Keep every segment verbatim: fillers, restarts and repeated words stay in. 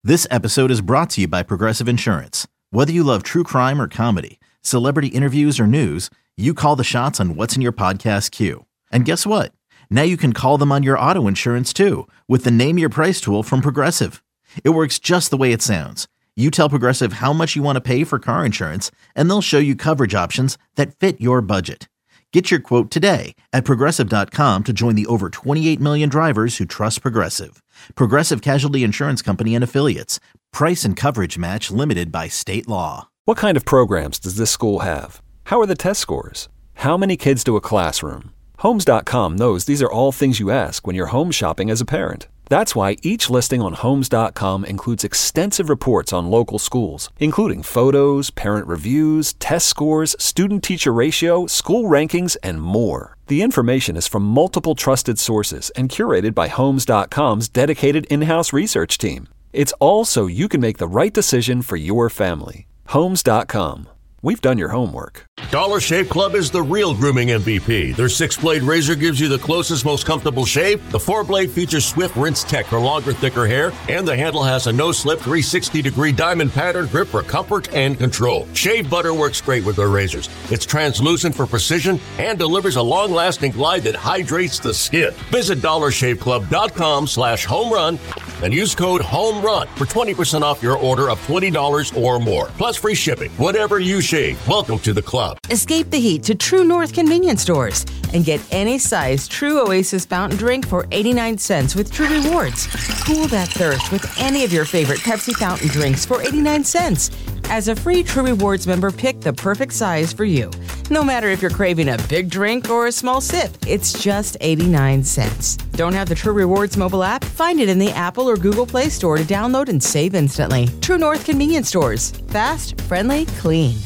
This episode is brought to you by Progressive Insurance. Whether you love true crime or comedy, celebrity interviews or news, you call the shots on what's in your podcast queue. And guess what? Now you can call them on your auto insurance too with the Name Your Price tool from Progressive. It works just the way it sounds. You tell Progressive how much you want to pay for car insurance, and they'll show you coverage options that fit your budget. Get your quote today at Progressive dot com to join the over twenty-eight million drivers who trust Progressive. Progressive Casualty Insurance Company and Affiliates. Price and coverage match limited by state law. What kind of programs does this school have? How are the test scores? How many kids to a classroom? Homes dot com knows these are all things you ask when you're home shopping as a parent. That's why each listing on Homes dot com includes extensive reports on local schools, including photos, parent reviews, test scores, student-teacher ratio, school rankings, and more. The information is from multiple trusted sources and curated by Homes dot com's dedicated in-house research team. It's all so you can make the right decision for your family. Homes dot com. We've done your homework. Dollar Shave Club is the real grooming M V P. Their six-blade razor gives you the closest, most comfortable shave. The four-blade features swift rinse tech for longer, thicker hair. And the handle has a no-slip three hundred sixty degree diamond pattern grip for comfort and control. Shave butter works great with their razors. It's translucent for precision and delivers a long-lasting glide that hydrates the skin. Visit dollar shave club dot com slash home run and use code HOMERUN for twenty percent off your order of twenty dollars or more. Plus free shipping. Whatever you shave, welcome to the club. Escape the heat to True North convenience stores and get any size True Oasis fountain drink for eighty-nine cents with True Rewards. Cool that thirst with any of your favorite Pepsi fountain drinks for eighty-nine cents. As a free True Rewards member, pick the perfect size for you. No matter if you're craving a big drink or a small sip, it's just eighty-nine cents. Don't have the True Rewards mobile app? Find it in the Apple or Google Play Store to download and save instantly. True North convenience stores. Fast, friendly, clean.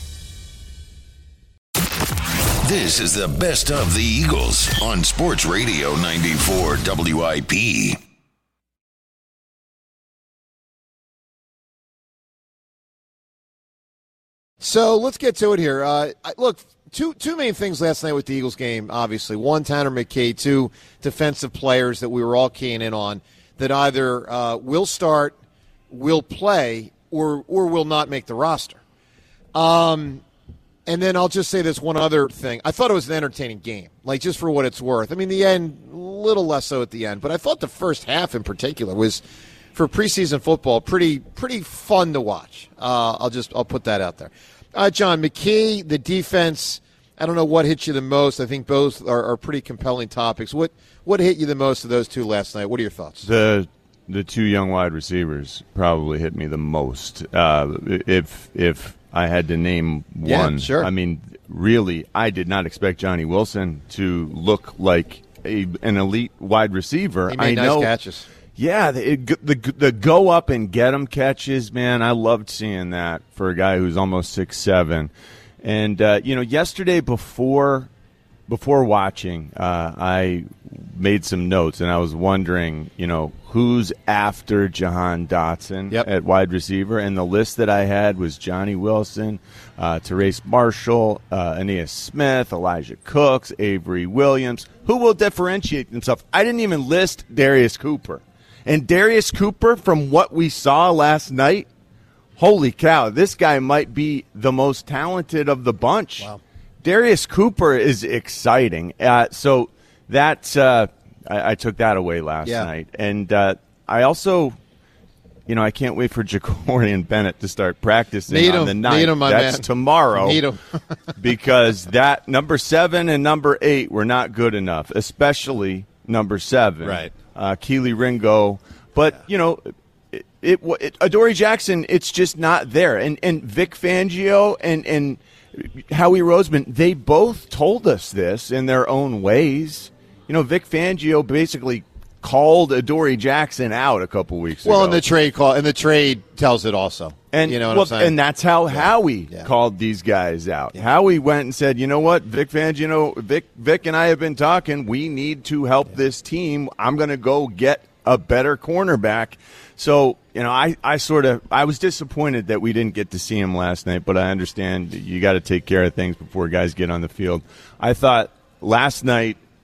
This is the best of the Eagles on Sports Radio ninety-four W I P. So let's get to it here. Uh, look, two two main things last night with the Eagles game, obviously. One, Tanner McKay. Two, defensive players that we were all keying in on that either uh, will start, will play, or or will not make the roster. Um, and then I'll just say this one other thing. I thought it was an entertaining game, like just for what it's worth. I mean, the end, a little less so at the end, but I thought the first half in particular was, for preseason football, pretty pretty fun to watch. Uh, I'll just I'll put that out there. Uh, John McKee, the defense. I don't know what hit you the most. I think both are, are pretty compelling topics. What what hit you the most of those two last night? What are your thoughts? The the two young wide receivers probably hit me the most. Uh, if if I had to name one, yeah, sure. I mean, really, I did not expect Johnny Wilson to look like a, an elite wide receiver. He made I nice know, catches. Yeah, the, the the go up and get them catches, man. I loved seeing that for a guy who's almost six seven. And uh, you know, yesterday before before watching, uh, I made some notes, and I was wondering, you know, who's after Jahan Dotson yep. at wide receiver, and the list that I had was Johnny Wilson, uh, Therese Marshall, uh, Aeneas Smith, Elijah Cooks, Avery Williams. Who will differentiate themselves? I didn't even list Darius Cooper. And Darius Cooper, from what we saw last night, holy cow, this guy might be the most talented of the bunch. Wow. Darius Cooper is exciting. Uh, so that uh, I, I took that away last yeah. night. And uh, I also, you know, I can't wait for Jacorian Bennett to start practicing Need on him. the ninth. Need him, my That's man. tomorrow. Need him. Because that number seven and number eight were not good enough, especially number seven. Right. Uh, Keely Ringo. But, you know, it, it, it Adoree Jackson, it's just not there. And and Vic Fangio and, and Howie Roseman, they both told us this in their own ways. You know, Vic Fangio basically called Adoree Jackson out a couple weeks well, ago. Well, and the trade call and the trade tells it also. And you know what well, I'm saying? And that's how yeah. Howie yeah. called these guys out. Yeah. Howie went and said, "You know what, Vic Fangio, you know, Vic, Vic and I have been talking. We need to help yeah. this team. I'm going to go get a better cornerback." So, you know, I, I sort of I was disappointed that we didn't get to see him last night, but I understand you got to take care of things before guys get on the field. I thought last night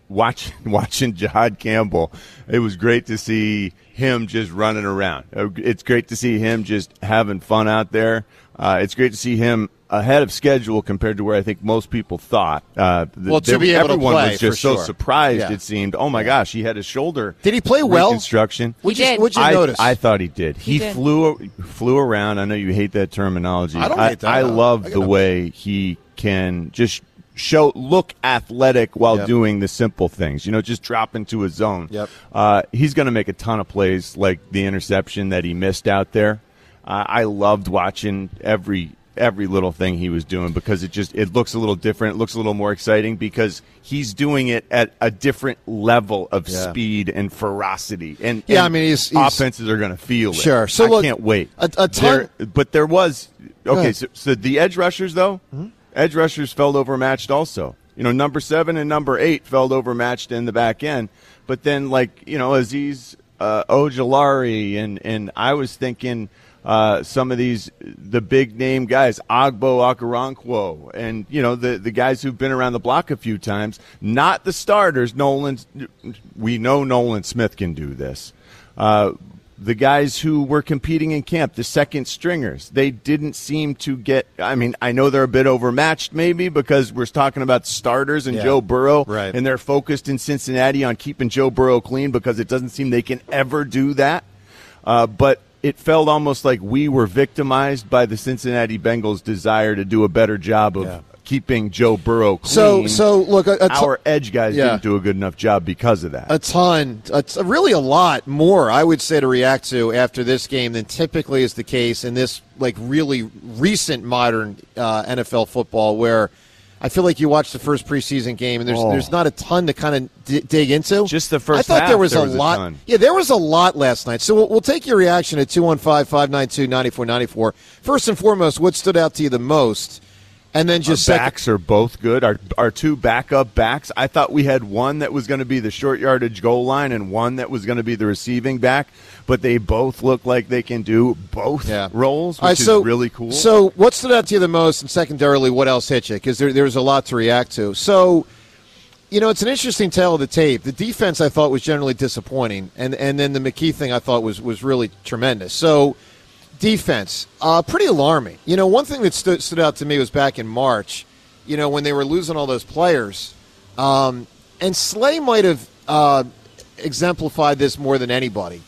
watching watching Jihad Campbell, it was great to see him just running around. It's great to see him just having fun out there. Uh, it's great to see him ahead of schedule compared to where I think most people thought. Uh, well, to they, be able everyone to play, was just for so sure. surprised. Yeah. It seemed, oh my gosh, he had his shoulder. Did he play well? Reconstruction. What'd He you, did. what'd you I, notice? I thought he did. He, He did. flew flew around. I know you hate that terminology. I don't I, hate that, I no. love I the got way he can just show look athletic while Yep. doing the simple things. You know, just drop into a zone. Yep. Uh, he's going to make a ton of plays, like the interception that he missed out there. Uh, I loved watching every every little thing he was doing because it just it looks a little different. It looks a little more exciting because he's doing it at a different level of Yeah. speed and ferocity. And Yeah, and I mean, he's- he's- offenses are going to feel it. Sure. So I look, can't wait. a- a ton- There- but there was okay. ahead. So, so the edge rushers though, Mm-hmm. edge rushers felt overmatched also. You know, number seven and number eight felt overmatched in the back end. But then, like you know, Aziz uh, Ojulari and and I was thinking. Uh, some of these, the big name guys, Agbo Okoronkwo, and you know the the guys who've been around the block a few times. Not the starters. Nolan, we know Nolan Smith can do this. Uh, the guys who were competing in camp, the second stringers, they didn't seem to get. I mean, I know they're a bit overmatched, maybe because we're talking about starters and Yeah. Joe Burrow, Right. and they're focused in Cincinnati on keeping Joe Burrow clean because it doesn't seem they can ever do that. Uh, but it felt almost like we were victimized by the Cincinnati Bengals' desire to do a better job of Yeah. keeping Joe Burrow clean. So, so look, a, a t- our edge guys Yeah. didn't do a good enough job because of that. a ton, a t- really a lot more, I would say, to react to after this game than typically is the case in this like really recent modern uh, N F L football, where I feel like you watch the first preseason game and there's Oh. there's not a ton to kind of d- dig into. Just the first I thought half, there was there a was a lot. ton. Yeah, there was a lot last night. So we'll, we'll take your reaction at two one five, five nine two, nine four nine four. First and foremost, what stood out to you the most? And then just Our second, backs are both good. Our our two backup backs. I thought we had one that was going to be the short yardage goal line and one that was going to be the receiving back, but they both look like they can do both Yeah. roles, which All right, so, is really cool. So, what stood out to you the most, and secondarily, what else hit you? Because there, there's a lot to react to. So, you know, it's an interesting tale of the tape. The defense I thought was generally disappointing, and and then the McKee thing I thought was was really tremendous. So, defense, uh, pretty alarming. You know, one thing that stood stood out to me was back in March. You know, when they were losing all those players, um, and Slay might have uh, exemplified this more than anybody.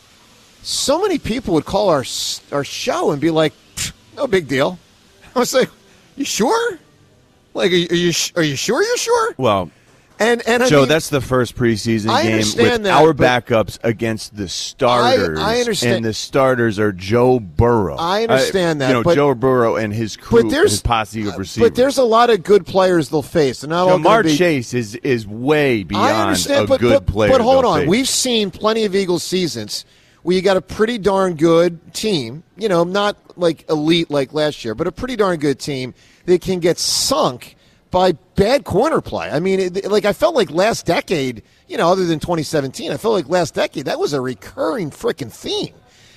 So many people would call our our show and be like, "No big deal." I was like, "You sure? Like, are you are you, are you sure you're sure?" well, And and I Joe, mean, that's the first preseason I game understand with that, our but- backups against the starters. I understand- and the starters are Joe Burrow. I understand Uh, that, You know, but- Joe Burrow and his crew, but there's his posse of receivers. but there's a lot of good players they'll face. They're not all Jamar going to be. Chase is is way beyond I understand, a but, good but, player. but hold they'll on. face. We've seen plenty of Eagles seasons where you got a pretty darn good team, you know, not like elite like last year, but a pretty darn good team that can get sunk by bad corner play. I mean, it, like I felt like last decade, you know, other than twenty seventeen, I felt like last decade that was a recurring freaking theme.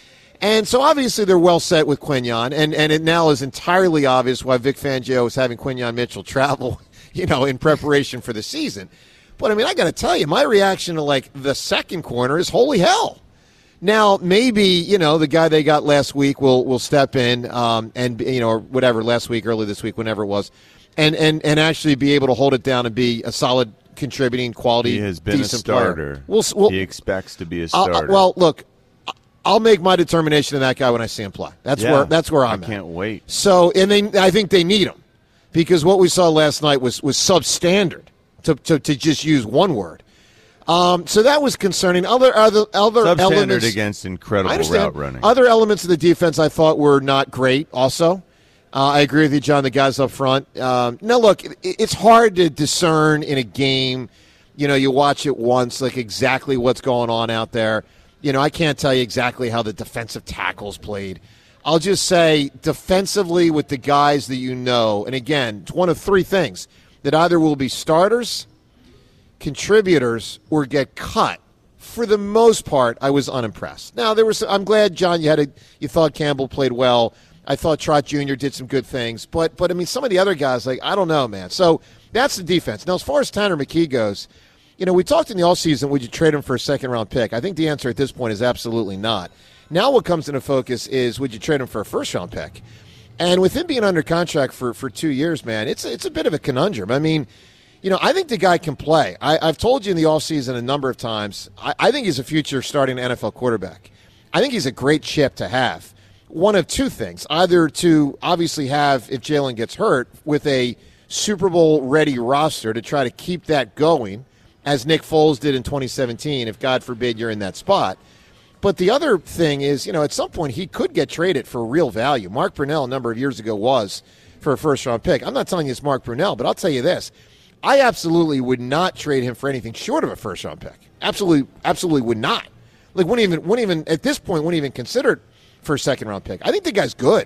And so obviously they're well set with Quinyon, and, and it now is entirely obvious why Vic Fangio is having Quinyon Mitchell travel, you know, in preparation for the season. But, I mean, I got to tell you, my reaction to, like, the second corner is holy hell. Now, maybe, you know, the guy they got last week will will step in um, and, you know, or whatever, last week, early this week, whenever it was, and, and, and actually be able to hold it down and be a solid contributing quality, he has been a decent starter. player. We'll, we'll, he expects to be a I'll- starter. well, look, I'll make my determination of that guy when I see him play. That's Yeah, where that's where I'm I at. can't wait. So, and they, I think they need him because what we saw last night was was substandard, to to, to just use one word. Um, so that was concerning. Other other other Substandard elements against I incredible understand. route running. Other elements of the defense I thought were not great. Also, uh, I agree with you, John. The guys up front. Um, now, look, it, it's hard to discern in a game. You know, you watch it once, like exactly what's going on out there. You know, I can't tell you exactly how the defensive tackles played. I'll just say defensively with the guys that you know, and again, it's one of three things that either will be starters, contributors, or get cut. For the most part, I was unimpressed. Now, there was. I'm glad, John, you had a, you thought Campbell played well. I thought Trott Junior did some good things, but but I mean, some of the other guys, like I don't know, man. So that's the defense. Now, as far as Tanner McKee goes, you know, we talked in the offseason, would you trade him for a second-round pick? I think the answer at this point is absolutely not. Now what comes into focus is, would you trade him for a first-round pick? And with him being under contract for, for two years, man, it's, it's a bit of a conundrum. I mean, you know, I think the guy can play. I, I've told you in the offseason a number of times, I, I think he's a future starting N F L quarterback. I think he's a great chip to have. One of two things, either to obviously have, if Jalen gets hurt, with a Super Bowl-ready roster to try to keep that going, as Nick Foles did in twenty seventeen, if God forbid you're in that spot. But the other thing is, you know, at some point he could get traded for real value. Mark Brunell a number of years ago was for a first-round pick. I'm not telling you it's Mark Brunell, but I'll tell you this. I absolutely would not trade him for anything short of a first-round pick. Absolutely, absolutely would not. Like, wouldn't even, wouldn't even at this point, wouldn't even consider it for a second-round pick. I think the guy's good.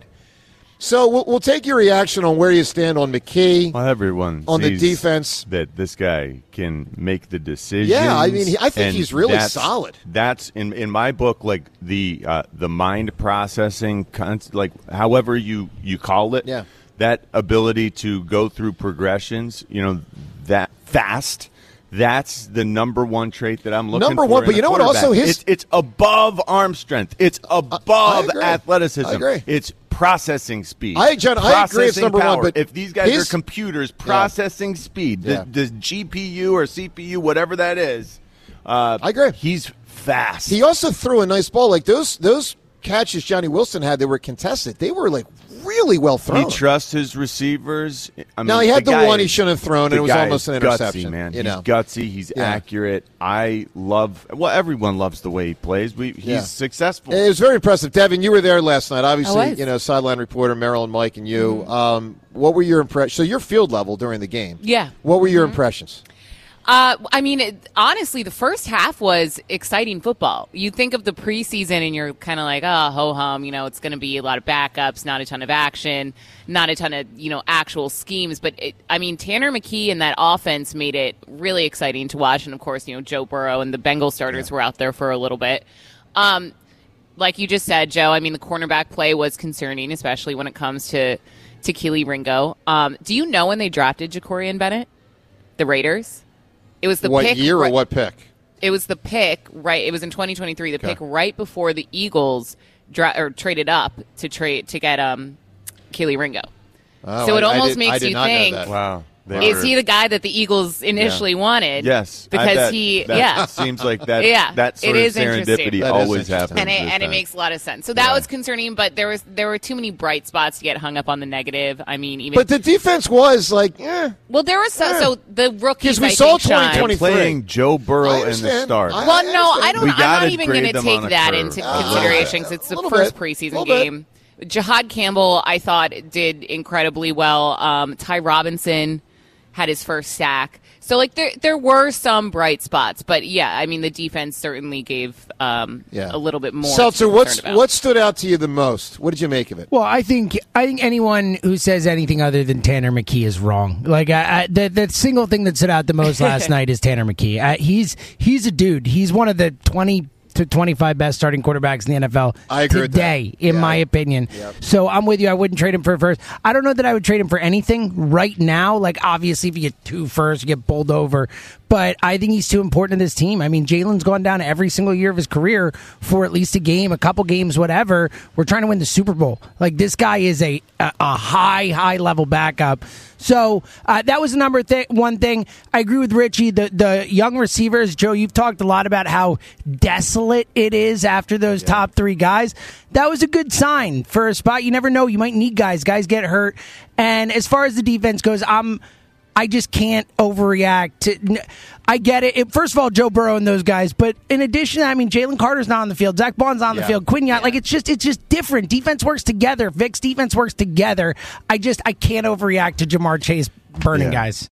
So we'll, we'll take your reaction on where you stand on McKee. Well, everyone on the sees defense that this guy can make the decisions. Yeah, I mean, he, I think he's really that's, solid. That's in in my book, like the uh, the mind processing, like however you you call it. Yeah. That ability to go through progressions, you know, that fast. That's the number one trait that I'm looking number for. Number one, but you know what? Also, his it's, it's above arm strength. It's above I athleticism. I agree. It's processing speed. I, John, I agree. It's number power. one, but if these guys his, are computers, processing yeah. speed, the, yeah. the G P U or C P U, whatever that is, uh, I agree. He's fast. He also threw a nice ball. Like those those catches Johnny Wilson had, they were contested. They were like really well thrown. He trusts his receivers. I mean, now he had the, the one he shouldn't have thrown, and it was almost an interception. Gutsy, man. You he's know? gutsy. He's yeah. accurate. I love. Well, everyone loves the way he plays. We, he's yeah. successful. It was very impressive. Devin, you were there last night. Obviously, was. you know, sideline reporter Marilyn, Mike, and you. Mm-hmm. Um, what were your impressions? So your field level during the game. Yeah. What were your mm-hmm. impressions? Uh, I mean, it, honestly, the first half was exciting football. You think of the preseason and you're kind of like, oh, ho-hum, you know, it's going to be a lot of backups, not a ton of action, not a ton of, you know, actual schemes. But, it, I mean, Tanner McKee and that offense made it really exciting to watch. And, of course, you know, Joe Burrow and the Bengal starters yeah. were out there for a little bit. Um, like you just said, Joe, I mean, the cornerback play was concerning, especially when it comes to, to Kelee Ringo. Um, do you know when they drafted Jacorian Bennett, the Raiders? It was the what pick, year or right, what pick? It was the pick, right? It was in twenty twenty-three, the okay. pick right before the Eagles dra- or traded up to trade to get um, Kelee Ringo. Oh, so it I, almost I did, makes I did you not think, know that. Wow. Is were, he the guy that the Eagles initially yeah. wanted? Yes, because he, that yeah, seems like that. yeah, that sort it of is serendipity that always happens, and it, and it makes a lot of sense. So that yeah. was concerning, but there was there were too many bright spots to get hung up on the negative. I mean, even but the defense was like, eh. Well, there was so, yeah. so the rookies. Because we I saw think, Sean, twenty twenty-three playing Joe Burrow in the start. I, well, no, I don't. We I'm not gotta even going to grade them take on a that curve. into Uh, consideration because it's a the little first bit, preseason little game. Jahad Campbell, I thought, did incredibly well. Um, Ty Robinson had his first sack. So, like, there there were some bright spots. But, yeah, I mean, the defense certainly gave um, yeah. a little bit more. Seltzer, what's, about. what stood out to you the most? What did you make of it? Well, I think I think anyone who says anything other than Tanner McKee is wrong. Like, I, I, the, the single thing that stood out the most last night is Tanner McKee. Uh, he's he's a dude. He's one of the twenty to twenty-five best starting quarterbacks in the N F L I agree today, with that. in yeah. my opinion. Yep. So I'm with you. I wouldn't trade him for a first. I don't know that I would trade him for anything right now. Like, obviously, if you get two firsts, you get bowled over. But I think he's too important to this team. I mean, Jalen's gone down every single year of his career for at least a game, a couple games, whatever. We're trying to win the Super Bowl. Like, this guy is a a, a high, high level backup. So uh, that was the number th- one thing. I agree with Richie. The the young receivers, Joe, you've talked a lot about how desolate it is after those yeah. top three guys. That was a good sign for a spot. You never know. You might need guys. Guys get hurt. And as far as the defense goes, I'm... I just can't overreact. To, I get it. it. First of all, Joe Burrow and those guys, but in addition, I mean, Jalen Carter's not on the field. Zach Bond's on yeah. the field. Quinn, yeah. like it's just, it's just different. Defense works together. Vic's defense works together. I just, I can't overreact to Jamar Chase burning yeah. guys.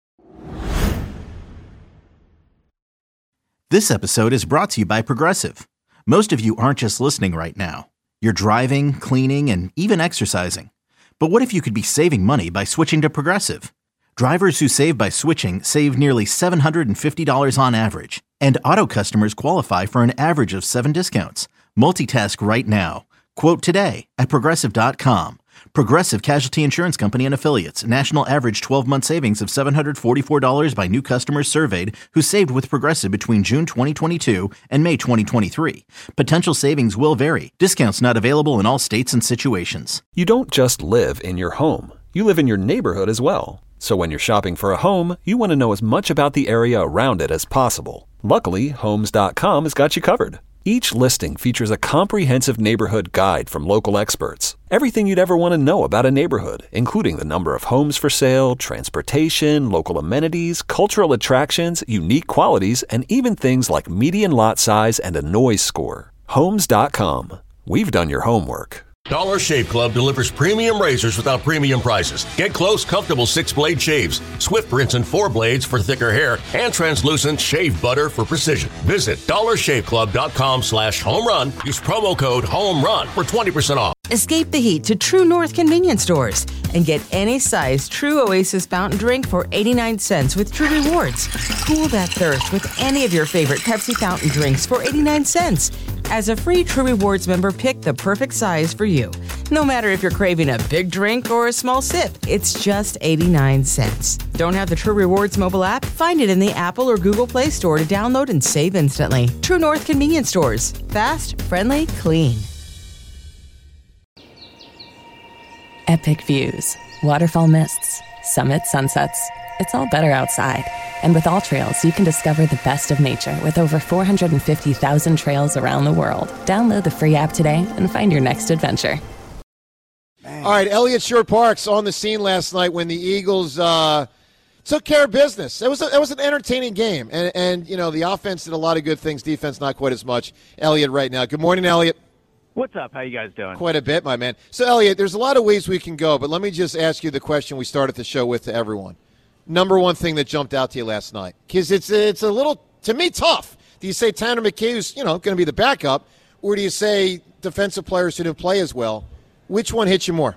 This episode is brought to you by Progressive. Most of you aren't just listening right now. You're driving, cleaning, and even exercising. But what if you could be saving money by switching to Progressive? Drivers who save by switching save nearly seven hundred fifty dollars on average, and auto customers qualify for an average of seven discounts. Multitask right now. Quote today at Progressive dot com. Progressive Casualty Insurance Company and Affiliates. National average twelve-month savings of seven hundred forty-four dollars by new customers surveyed who saved with Progressive between June twenty twenty-two and May twenty twenty-three. Potential savings will vary. Discounts not available in all states and situations. You don't just live in your home. You live in your neighborhood as well. So when you're shopping for a home, you want to know as much about the area around it as possible. Luckily, Homes dot com has got you covered. Each listing features a comprehensive neighborhood guide from local experts. Everything you'd ever want to know about a neighborhood, including the number of homes for sale, transportation, local amenities, cultural attractions, unique qualities, and even things like median lot size and a noise score. Homes dot com. We've done your homework. Dollar Shave Club delivers premium razors without premium prices. Get close, comfortable six-blade shaves, swift rinse and four blades for thicker hair, and translucent shave butter for precision. Visit dollar shave club dot com slash home run. Use promo code HOMERUN for twenty percent off. Escape the heat to True North convenience stores and get any size True Oasis fountain drink for eighty-nine cents with True Rewards. Cool that thirst with any of your favorite Pepsi fountain drinks for eighty-nine cents. As a free True Rewards member, pick the perfect size for you. No matter if you're craving a big drink or a small sip, it's just eighty-nine cents. Don't have the True Rewards mobile app? Find it in the Apple or Google Play Store to download and save instantly. True North convenience stores. Fast, friendly, clean. Epic views, waterfall mists, summit sunsets. It's all better outside. And with All Trails, you can discover the best of nature with over four hundred fifty thousand trails around the world. Download the free app today and find your next adventure. All right, Elliott Shorr-Parks on the scene last night when the Eagles uh, took care of business. It was a, it was an entertaining game, and and you know the offense did a lot of good things, defense not quite as much. Elliott, right now. Good morning, Elliott. What's up? How you guys doing? Quite a bit, my man. So, Elliott, there's a lot of ways we can go, but let me just ask you the question we started the show with to everyone. Number one thing that jumped out to you last night, because it's it's a little to me tough. Do you say Tanner McKee, who's you know going to be the backup, or do you say defensive players who didn't play as well? Which one hits you more?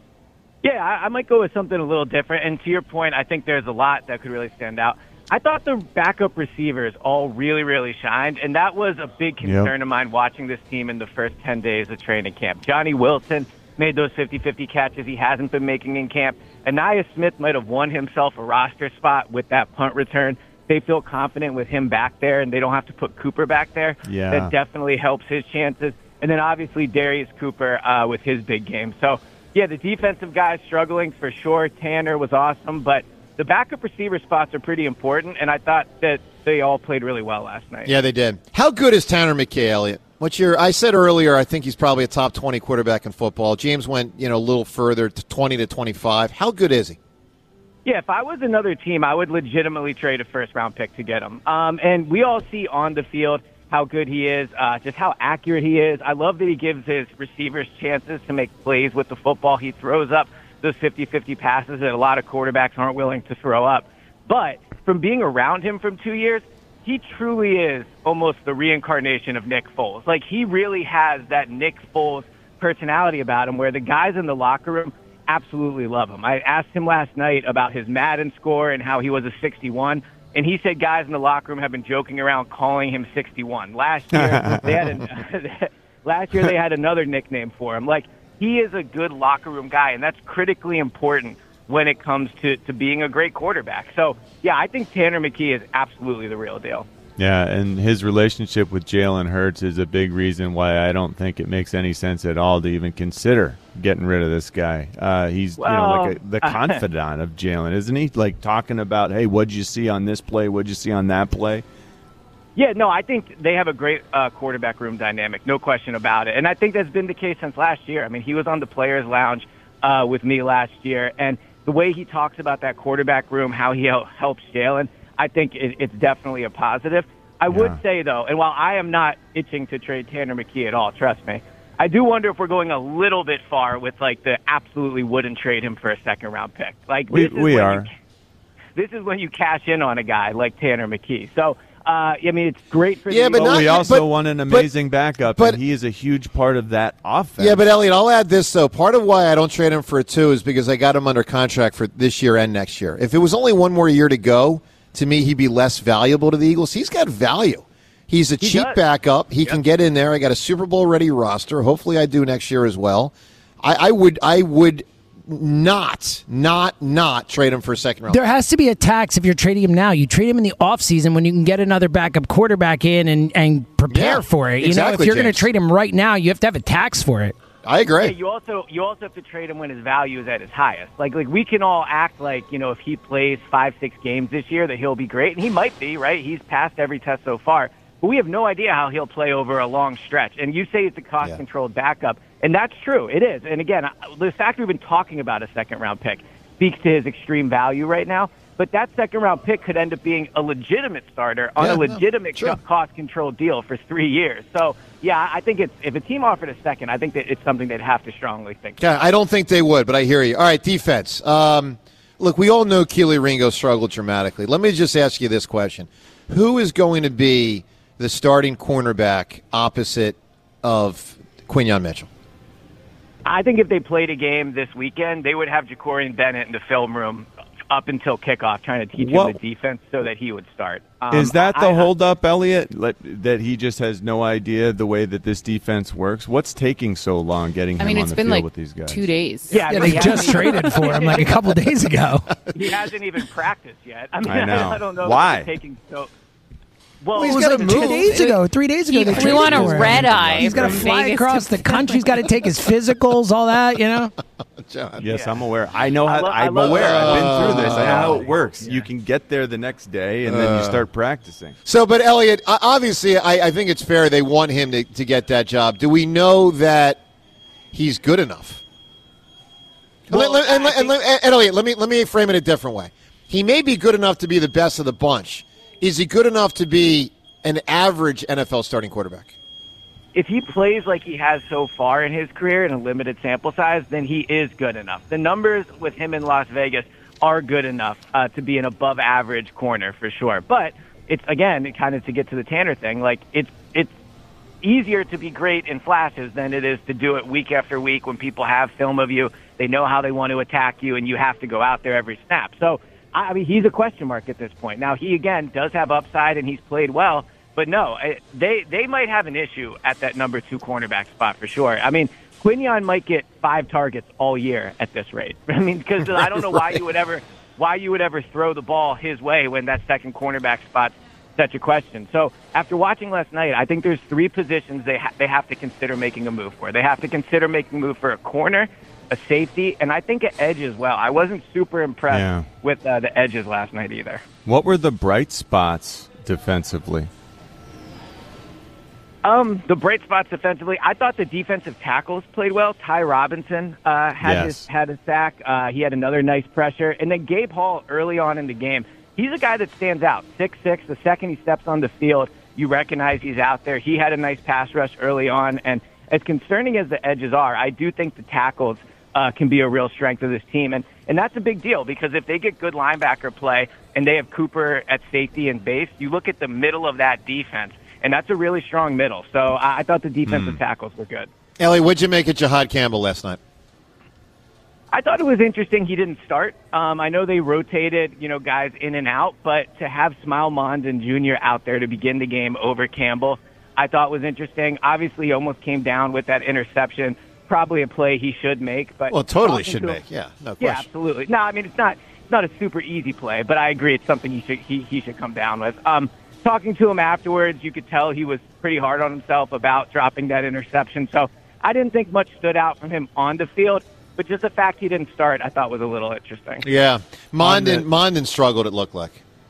Yeah, I, I might go with something a little different. And to your point, I think there's a lot that could really stand out. I thought the backup receivers all really, really shined, and that was a big concern yep. of mine watching this team in the first ten days of training camp. Johnny Wilson made those fifty-fifty catches he hasn't been making in camp. Ainias Smith might have won himself a roster spot with that punt return. They feel confident with him back there, and they don't have to put Cooper back there. Yeah. That definitely helps his chances. And then obviously Darius Cooper uh, with his big game. So, yeah, the defensive guys struggling for sure. Tanner was awesome, but the backup receiver spots are pretty important, and I thought that they all played really well last night. Yeah, they did. How good is Tanner McKee, Elliott? What's your? I said earlier, I think he's probably a top twenty quarterback in football. James went, you know, a little further to twenty to twenty-five. How good is he? Yeah, if I was another team, I would legitimately trade a first-round pick to get him. Um, and we all see on the field how good he is, uh, just how accurate he is. I love that he gives his receivers chances to make plays with the football. He throws up those fifty-fifty passes that a lot of quarterbacks aren't willing to throw up. But from being around him from two years, he truly is almost the reincarnation of Nick Foles. Like, he really has that Nick Foles personality about him where the guys in the locker room absolutely love him. I asked him last night about his Madden score and how he was a sixty-one, and he said guys in the locker room have been joking around calling him sixty-one. Last year, they had a, last year they had another nickname for him. Like, he is a good locker room guy, and that's critically important when it comes to, to being a great quarterback. So, yeah, I think Tanner McKee is absolutely the real deal. Yeah, and his relationship with Jalen Hurts is a big reason why I don't think it makes any sense at all to even consider getting rid of this guy. Uh, he's well, you know like a, the confidant of Jalen, isn't he? Like talking about, hey, what'd you see on this play? What'd you see on that play? Yeah, no, I think they have a great uh, quarterback room dynamic, no question about it. And I think that's been the case since last year. I mean, he was on the Players Lounge uh, with me last year, and the way he talks about that quarterback room, how he helps Jalen, I think it, it's definitely a positive. I yeah. would say, though, and while I am not itching to trade Tanner McKee at all, trust me, I do wonder if we're going a little bit far with, like, the absolutely wouldn't trade him for a second-round pick. Like, we this is we are. You, this is when you cash in on a guy like Tanner McKee. So, uh, I mean, it's great for yeah, the but But not, we also but, want an amazing but, backup, but, and he is a huge part of that offense. Yeah, but, Elliot, I'll add this, though. Part of why I don't trade him for a two is because I got him under contract for this year and next year. If it was only one more year to go, to me, he'd be less valuable to the Eagles. He's got value. He's a he cheap does. backup. He yep. can get in there. I got a Super Bowl-ready roster. Hopefully I do next year as well. I, I would I would not, not, not trade him for a second round. There has to be a tax if you're trading him now. You trade him in the offseason when you can get another backup quarterback in and, and prepare Yeah, for it. You exactly, know, if you're going to James. trade him right now, you have to have a tax for it. I agree. Yeah, you also you also have to trade him when his value is at his highest. Like like we can all act like, you know, if he plays five, six games this year that he'll be great, and he might be, right? He's passed every test so far. But we have no idea how he'll play over a long stretch. And you say it's a cost-controlled backup, and that's true. It is. And again, the fact we've been talking about a second-round pick speaks to his extreme value right now. But that second-round pick could end up being a legitimate starter on Yeah, a no, legitimate sure. cost-controlled deal for three years. So, yeah, I think it's, if a team offered a second, I think that it's something they'd have to strongly think. Yeah, I don't think they would, but I hear you. All right, defense. Um, look, we all know Keely Ringo struggled dramatically. Let me just ask you this question. Who is going to be the starting cornerback opposite of Quinyon Mitchell? I think if they played a game this weekend, they would have Jacorian Bennett in the film room up until kickoff trying to teach What- him the defense so that he would start. Um, Is that the I- I- holdup, Elliot? Let, that he just has no idea the way that this defense works? What's taking so long getting I him mean, on it's the been field like with these guys? two days. Yeah, I Yeah, mean, they he just hasn't- traded for him like a couple days ago. He hasn't even practiced yet. I mean, I know. I don't know Why? if it's taking so. Well, Well, he's It was gotta like two move. days ago, three days ago. He they flew traded on a for him. red eye He's got to from fly Vegas across to- the country. He's got to take his physicals, all that, you know? John. Yes, Yeah. I'm aware. I know I how. lo- I I'm love- aware. I've been through this. I know how Uh, it works. You can get there the next day, and then you start practicing. So, but Elliot, o- obviously, I, I think it's fair they want him to, to get that job. Do we know that he's good enough? And let- Well, let- and, I let- and, think- let- and Elliot, let me let me frame it a different way. He may be good enough to be the best of the bunch. Is he good enough to be an average N F L starting quarterback? if he plays like he has so far in his career in a limited sample size, then he is good enough. The numbers with him in Las Vegas are good enough uh, to be an above-average corner for sure. But it's, again, kind of to get to the Tanner thing, like it's it's easier to be great in flashes than it is to do it week after week when people have film of you. They know how they want to attack you, and you have to go out there every snap. So, I mean, he's a question mark at this point. Now, he, again, does have upside, and he's played well. But, no, they they might have an issue at that number two cornerback spot for sure. I mean, Quinyon might get five targets all year at this rate. I mean, because I don't know why you would ever why you would ever throw the ball his way when that second cornerback spot's such a question. So after watching last night, I think there's three positions they ha- they have to consider making a move for. They have to consider making a move for a corner, a safety, and I think an edge as well. I wasn't super impressed Yeah. with uh, the edges last night either. What were the bright spots defensively? Um, the bright spots defensively, I thought the defensive tackles played well. Ty Robinson uh, had Yes. his had a sack. Uh, he had another nice pressure, and then Gabe Hall early on in the game. He's a guy that stands out. six six. The second he steps on the field, you recognize he's out there. He had a nice pass rush early on, and as concerning as the edges are, I do think the tackles uh, can be a real strength of this team, and and that's a big deal because if they get good linebacker play and they have Cooper at safety and base, you look at the middle of that defense. And that's a really strong middle. So I, I thought the defensive tackles were good. Ellie, what'd you make of Jahad Campbell last night? I thought it was interesting he didn't start. Um, I know they rotated, you know, guys in and out, but to have Smile Mondon Junior out there to begin the game over Campbell, I thought was interesting. Obviously, he almost came down with that interception. Probably a play he should make, but Well, totally talking should to him- make. Yeah, no Yeah, question. absolutely. No, I mean it's not it's not a super easy play, but I agree it's something he should he, he should come down with. Um, talking to him afterwards, you could tell he was pretty hard on himself about dropping that interception. So I didn't think much stood out from him on the field, but just the fact he didn't start, I thought was a little interesting. Yeah, Mondon, the- Mondon struggled, it looked like.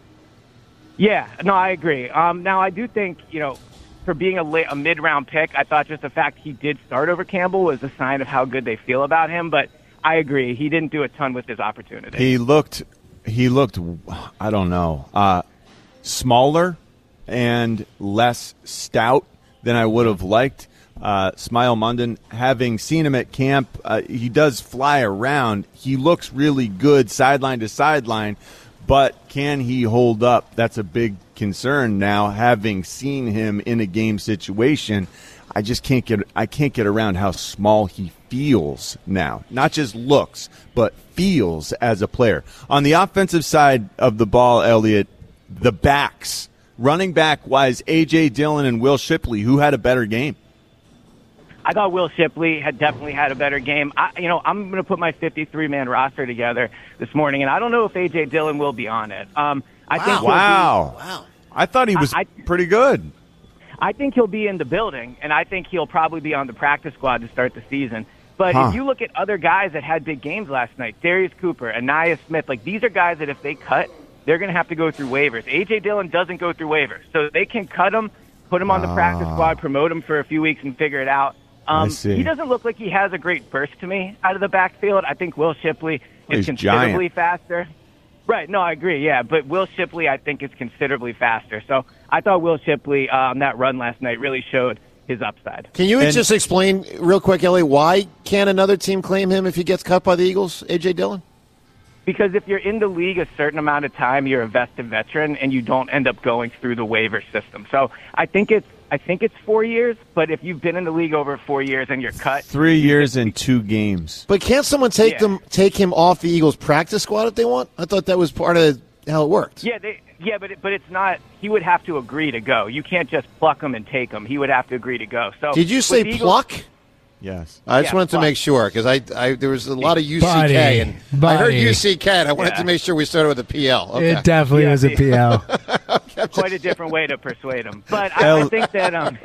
Yeah, no, I agree. Um, now, I do think, you know, for being a, late, a mid-round pick, I thought just the fact he did start over Campbell was a sign of how good they feel about him. But I agree, he didn't do a ton with his opportunity. He looked, he looked, I don't know, uh, smaller and less stout than I would have liked. Uh, Smile Mondon, having seen him at camp, uh, he does fly around. He looks really good sideline to sideline, but can he hold up? That's a big concern now. Having seen him in a game situation, I just can't get I can't get around how small he feels now. Not just looks, but feels as a player. On the offensive side of the ball, Elliot, the backs, running back wise, A J Dillon and Will Shipley, who had a better game? I thought Will Shipley had definitely had a better game. I, you know, I'm going to put my fifty-three man roster together this morning, and I don't know if A J Dillon will be on it. Um, I wow. think wow. Be, wow. I thought he was I, pretty good. I think he'll be in the building, and I think he'll probably be on the practice squad to start the season. But huh. if you look at other guys that had big games last night, Darius Cooper, Anaya Smith, like these are guys that if they cut, they're going to have to go through waivers. A J Dillon doesn't go through waivers, so they can cut him, put him on the practice squad, promote him for a few weeks, and figure it out. Um, he doesn't look like he has a great burst to me out of the backfield. I think Will Shipley is He's considerably giant. faster. Right, no, I agree, yeah. But Will Shipley, I think, is considerably faster. So I thought Will Shipley uh, on that run last night really showed his upside. Can you And- just explain real quick, Ellie, why can't another team claim him if he gets cut by the Eagles, A J Dillon? Because if you're in the league a certain amount of time, you're a vested veteran, and you don't end up going through the waiver system. So I think it's I think it's four years, but if you've been in the league over four years and you're cut, Three years and two games. But can't someone take Yeah. them, take him off the Eagles practice squad if they want? I thought that was part of how it worked. yeah, they, yeah, but it, but it's not. He would have to agree to go. You can't just pluck him and take him. He would have to agree to go. So Did you with say the Eagles- pluck? Yes. I just Yeah, wanted to pluck. make sure because I, I there was a lot of U C K Buddy, and I heard buddy. U C K and I wanted Yeah. to make sure we started with a P L. Okay. It definitely Yeah, was a the- P L. Quite a different way to persuade him. But I, I think that um,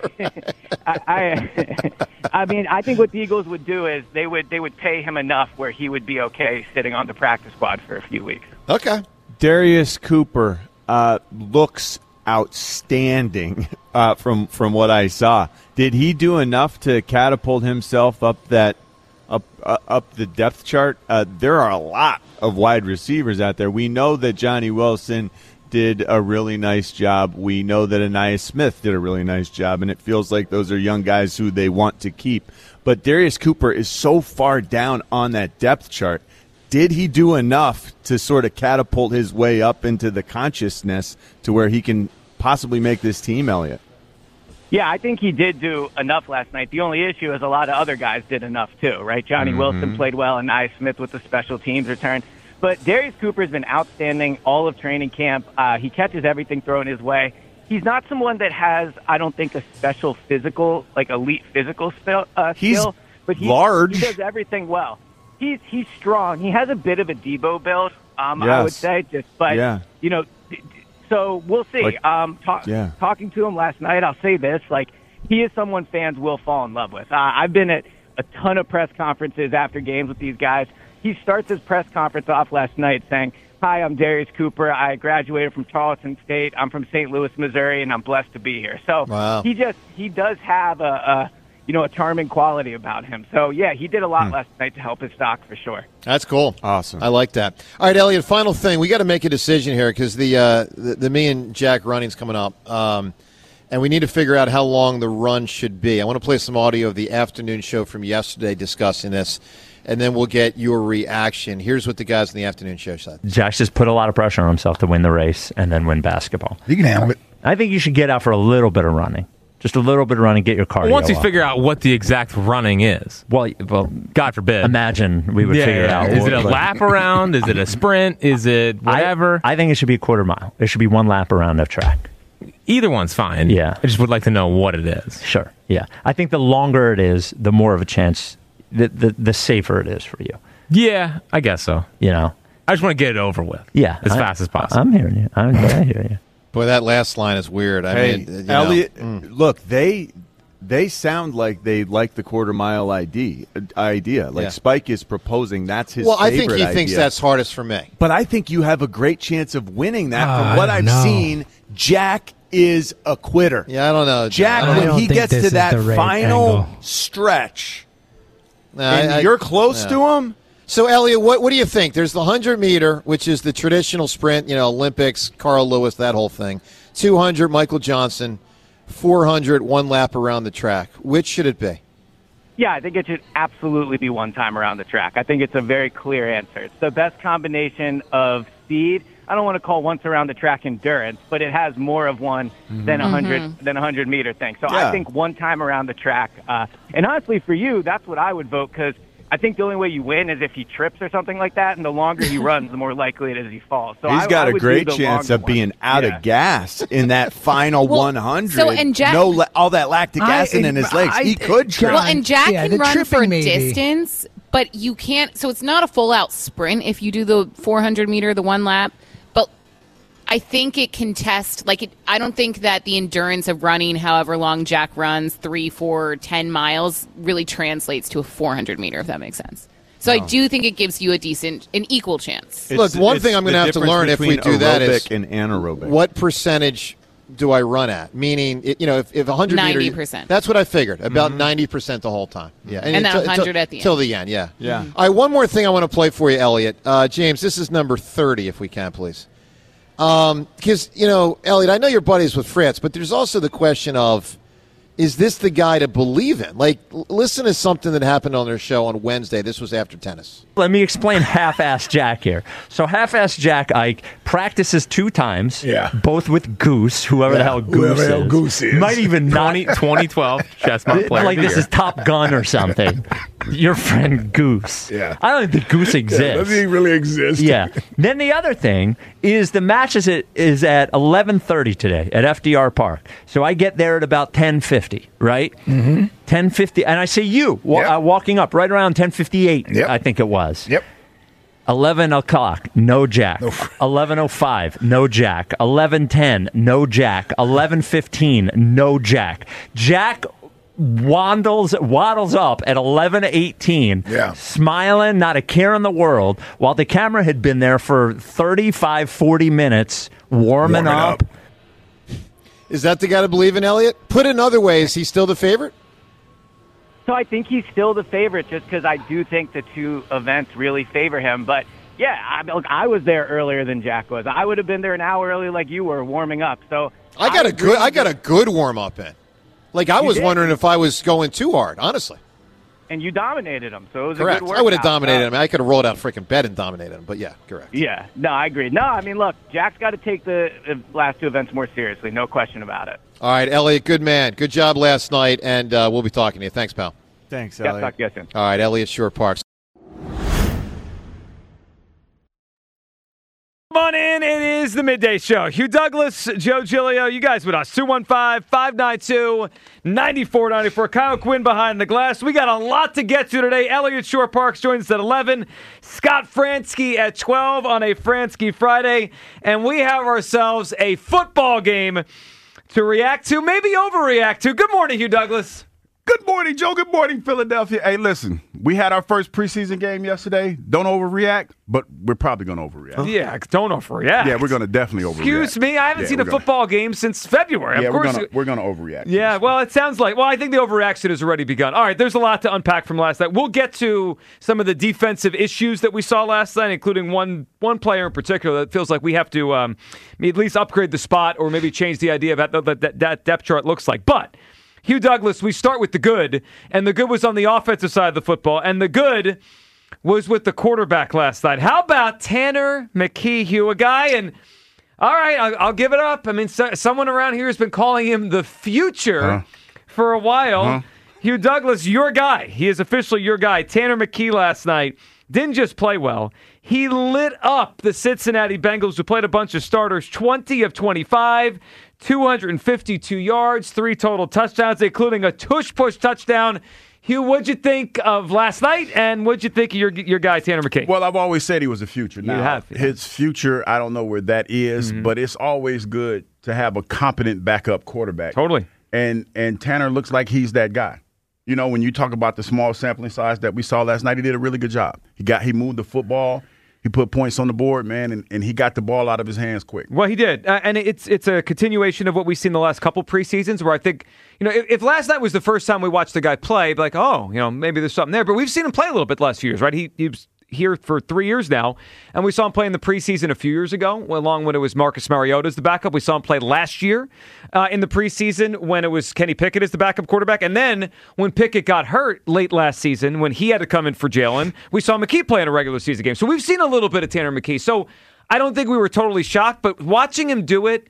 I, I, I mean, I think what the Eagles would do is they would they would pay him enough where he would be okay sitting on the practice squad for a few weeks. Okay. Darius Cooper uh, looks outstanding uh, from from what I saw. Did he do enough to catapult himself up that up uh, up the depth chart? Uh, there are a lot of wide receivers out there. We know that Johnny Wilson did a really nice job. We know that Anaya Smith did a really nice job, and it feels like those are young guys who they want to keep. But Darius Cooper is so far down on that depth chart. Did he do enough to sort of catapult his way up into the consciousness to where he can possibly make this team, Elliot? Yeah, I think he did do enough last night. The only issue is a lot of other guys did enough too, right? Johnny Mm-hmm. Wilson played well, and Anaya Smith with the special teams return. But Darius Cooper has been outstanding all of training camp. Uh, he catches everything thrown his way. He's not someone that has, I don't think, a special physical, like elite physical skill. Uh, He's skill, but he, large. He does everything well. He's he's strong. He has a bit of a Debo build, um, I Yes. would say. Just, but Yeah. you know, d- d- so we'll see. Like- um, talk, yeah. Talking to him last night, I'll say this: like he is someone fans will fall in love with. Uh, I've been at a ton of press conferences after games with these guys. He starts his press conference off last night saying, "Hi, I'm Darius Cooper. I graduated from Charleston State. I'm from Saint Louis, Missouri, and I'm blessed to be here." So Wow. he just he does have a, a you know a charming quality about him. So yeah, he did a lot last night to help his stock for sure. That's cool. Awesome. I like that. All right, Elliot, final thing. We got to make a decision here because the, uh, the the me and Jack running's coming up. Um, and we need to figure out how long the run should be. I want to play some audio of the afternoon show from yesterday discussing this, and then we'll get your reaction. Here's what the guys in the afternoon show said. Jack just put a lot of pressure on himself to win the race and then win basketball. You can handle it. I think you should get out for a little bit of running. Just a little bit of running, get your cardio Once you up. figure out what the exact running is. Well, well, God forbid. Imagine we would yeah, figure yeah. it out. Is it a But lap around? Is it a sprint? Is it whatever? I, I think it should be a quarter mile. It should be one lap around of track. Either one's fine. Yeah. I just would like to know what it is. Sure. Yeah. I think the longer it is, the more of a chance, the the, the safer it is for you. Yeah, I guess so. You know? I just want to get it over with. Yeah. As I, fast as possible. I'm hearing you. I'm, I hear you. Boy, that last line is weird. I Hey, mean, you know, Elliot, mm. look, they they sound like they like the quarter mile idea. Idea like Yeah. Spike is proposing. That's his. Well, I think favorite he thinks idea. that's hardest for me. But I think you have a great chance of winning that. Uh, From I what don't I've know. seen, Jack is a quitter. Yeah, I don't know. Jack, I don't I when don't he think gets this to is that the right final angle. stretch, Nah, and I- I- you're close yeah. to him. So, Elliot, what, what do you think? There's the one hundred meter, which is the traditional sprint, you know, Olympics, Carl Lewis, that whole thing. two hundred, Michael Johnson. four hundred, one lap around the track. Which should it be? Yeah, I think it should absolutely be one time around the track. I think it's a very clear answer. It's the best combination of speed. I don't want to call once around the track endurance, but it has more of one than a hundred Mhm. than a hundred meter thing. So Yeah. I think one time around the track. Uh, and honestly, for you, that's what I would vote because I think the only way you win is if he trips or something like that, and the longer he runs, the more likely it is he falls. So He's I, got I a would great do the chance longer of being one. out Yeah. of gas in that final Well, one hundred. so, and Jack- no, la- all that lactic I- acid in his legs. I- he could trip. Well, and Jack Yeah, can the run tripping for maybe. distance, but you can't. So it's not a full out sprint if you do the four hundred meter, the one lap. But I think it can test. Like, it, I don't think that the endurance of running, however long Jack runs, three, four, ten miles, really translates to a four hundred meter. If that makes sense. So I do think it gives you a decent, an equal chance. Look, one it's thing I'm going to the have to difference learn if we between do that is aerobic and anaerobic. what percentage do I run at? Meaning, it- you know, if, if one hundred meter, ninety percent. that's what I figured. About ninety percent the whole time. Yeah, And then until- one hundred until- at the end. till the end. Yeah, Yeah. All right, one more thing I want to play for you, Elliot. Uh, James, this is number thirty, if we can, please. Because you know, Elliot, I know you're buddies with Fritz, but there's also the question of, is this the guy to believe in? Like, l- listen to something that happened on their show on Wednesday. This was after tennis. Let me explain half-ass Jack here. So half-ass Jack Ike practices two times, Yeah. both with Goose, whoever the hell Goose Whoever the is. hell Goose is. Might even not. twenty, twenty twelve Chestnut Player like of the this Year. is Top Gun or something. Your friend Goose. Yeah. I don't think Goose Yeah, exists. does he really exist? Yeah. Then the other thing is the match is at, is at eleven thirty today at F D R Park. So I get there at about ten fifty, right? Mm-hmm. ten fifty, and I see you wa- Yep. uh, walking up right around ten fifty-eight, Yep. I think it was. Yep. eleven o'clock, no Jack. eleven oh five, no Jack. eleven ten, no Jack. eleven fifteen, no Jack. Jack waddles waddles up at eleven eighteen, Yeah. smiling, not a care in the world, while the camera had been there for thirty-five, forty minutes warming, Warming up. up. Is that the guy to believe in, Elliot? Put it another way, is he still the favorite? So I think he's still the favorite just because I do think the two events really favor him. But, yeah, I, look, I was there earlier than Jack was. I would have been there an hour early like you were, warming up. So I got a agree good I with got you. a good warm up in. Like I You was did. wondering if I was going too hard, honestly. And you dominated him, so it was Correct. a good I would have workout. dominated Uh, him. I could have rolled out freaking bed and dominated him. But yeah, correct. Yeah, no, I agree. No, I mean, look, Jack's got to take the uh, last two events more seriously, no question about it. All right, Elliot, good man. Good job last night, and uh, we'll be talking to you. Thanks, pal. Thanks, Yeah, Elliot. talk to you soon. All right, Elliot Shore Parks. Come on in. It is the Midday Show. Hugh Douglas, Joe Giglio, you guys with us. two one five, five nine two, nine four nine four. Kyle Quinn behind the glass. We got a lot to get to today. Elliot Shore Parks joins us at eleven. Scott Fransky at twelve on a Fransky Friday. And we have ourselves a football game to react to, maybe overreact to. Good morning, Hugh Douglas. Good morning, Joe. Good morning, Philadelphia. Hey, listen, we had our first preseason game yesterday. Don't overreact, but we're probably going to overreact. Yeah, don't overreact. Yeah, we're going to definitely overreact. Excuse me, I haven't Yeah, seen a we're gonna- football game since February. Yeah, of we're course. going to we're going to overreact. Yeah, well, it sounds like. Well, I think the overreaction has already begun. All right, there's a lot to unpack from last night. We'll get to some of the defensive issues that we saw last night, including one one player in particular that feels like we have to um, at least upgrade the spot or maybe change the idea of what that, that, that depth chart looks like. But Hugh Douglas, we start with the good, and the good was on the offensive side of the football, and the good was with the quarterback last night. How about Tanner McKee, Hugh, a guy, and all right, I'll, I'll give it up. I mean, so, someone around here has been calling him the future Huh? for a while. Huh? Hugh Douglas, your guy. He is officially your guy. Tanner McKee last night didn't just play well. He lit up the Cincinnati Bengals, who played a bunch of starters, twenty of twenty-five, two hundred fifty-two yards, three total touchdowns, including a tush-push touchdown. Hugh, what'd you think of last night, and what'd you think of your your guy, Tanner McKee? Well, I've always said he was a future. Now, have, yeah. his future, I don't know where that is, Mm-hmm. but it's always good to have a competent backup quarterback. Totally. And and Tanner looks like he's that guy. You know, when you talk about the small sampling size that we saw last night, he did a really good job. He got he moved the football. He put points on the board, man, and, and he got the ball out of his hands quick. Well, he did, uh, and it's it's a continuation of what we've seen the last couple preseasons. Where I think, you know, if, if last night was the first time we watched the guy play, like, oh, you know, maybe there's something there. But we've seen him play a little bit the last few years, right? He, he was here for three years now, and we saw him play in the preseason a few years ago, along when it was Marcus Mariota as the backup. We saw him play last year uh, in the preseason when it was Kenny Pickett as the backup quarterback, and then when Pickett got hurt late last season, when he had to come in for Jalen, we saw McKee play in a regular season game. So we've seen a little bit of Tanner McKee. So I don't think we were totally shocked, but watching him do it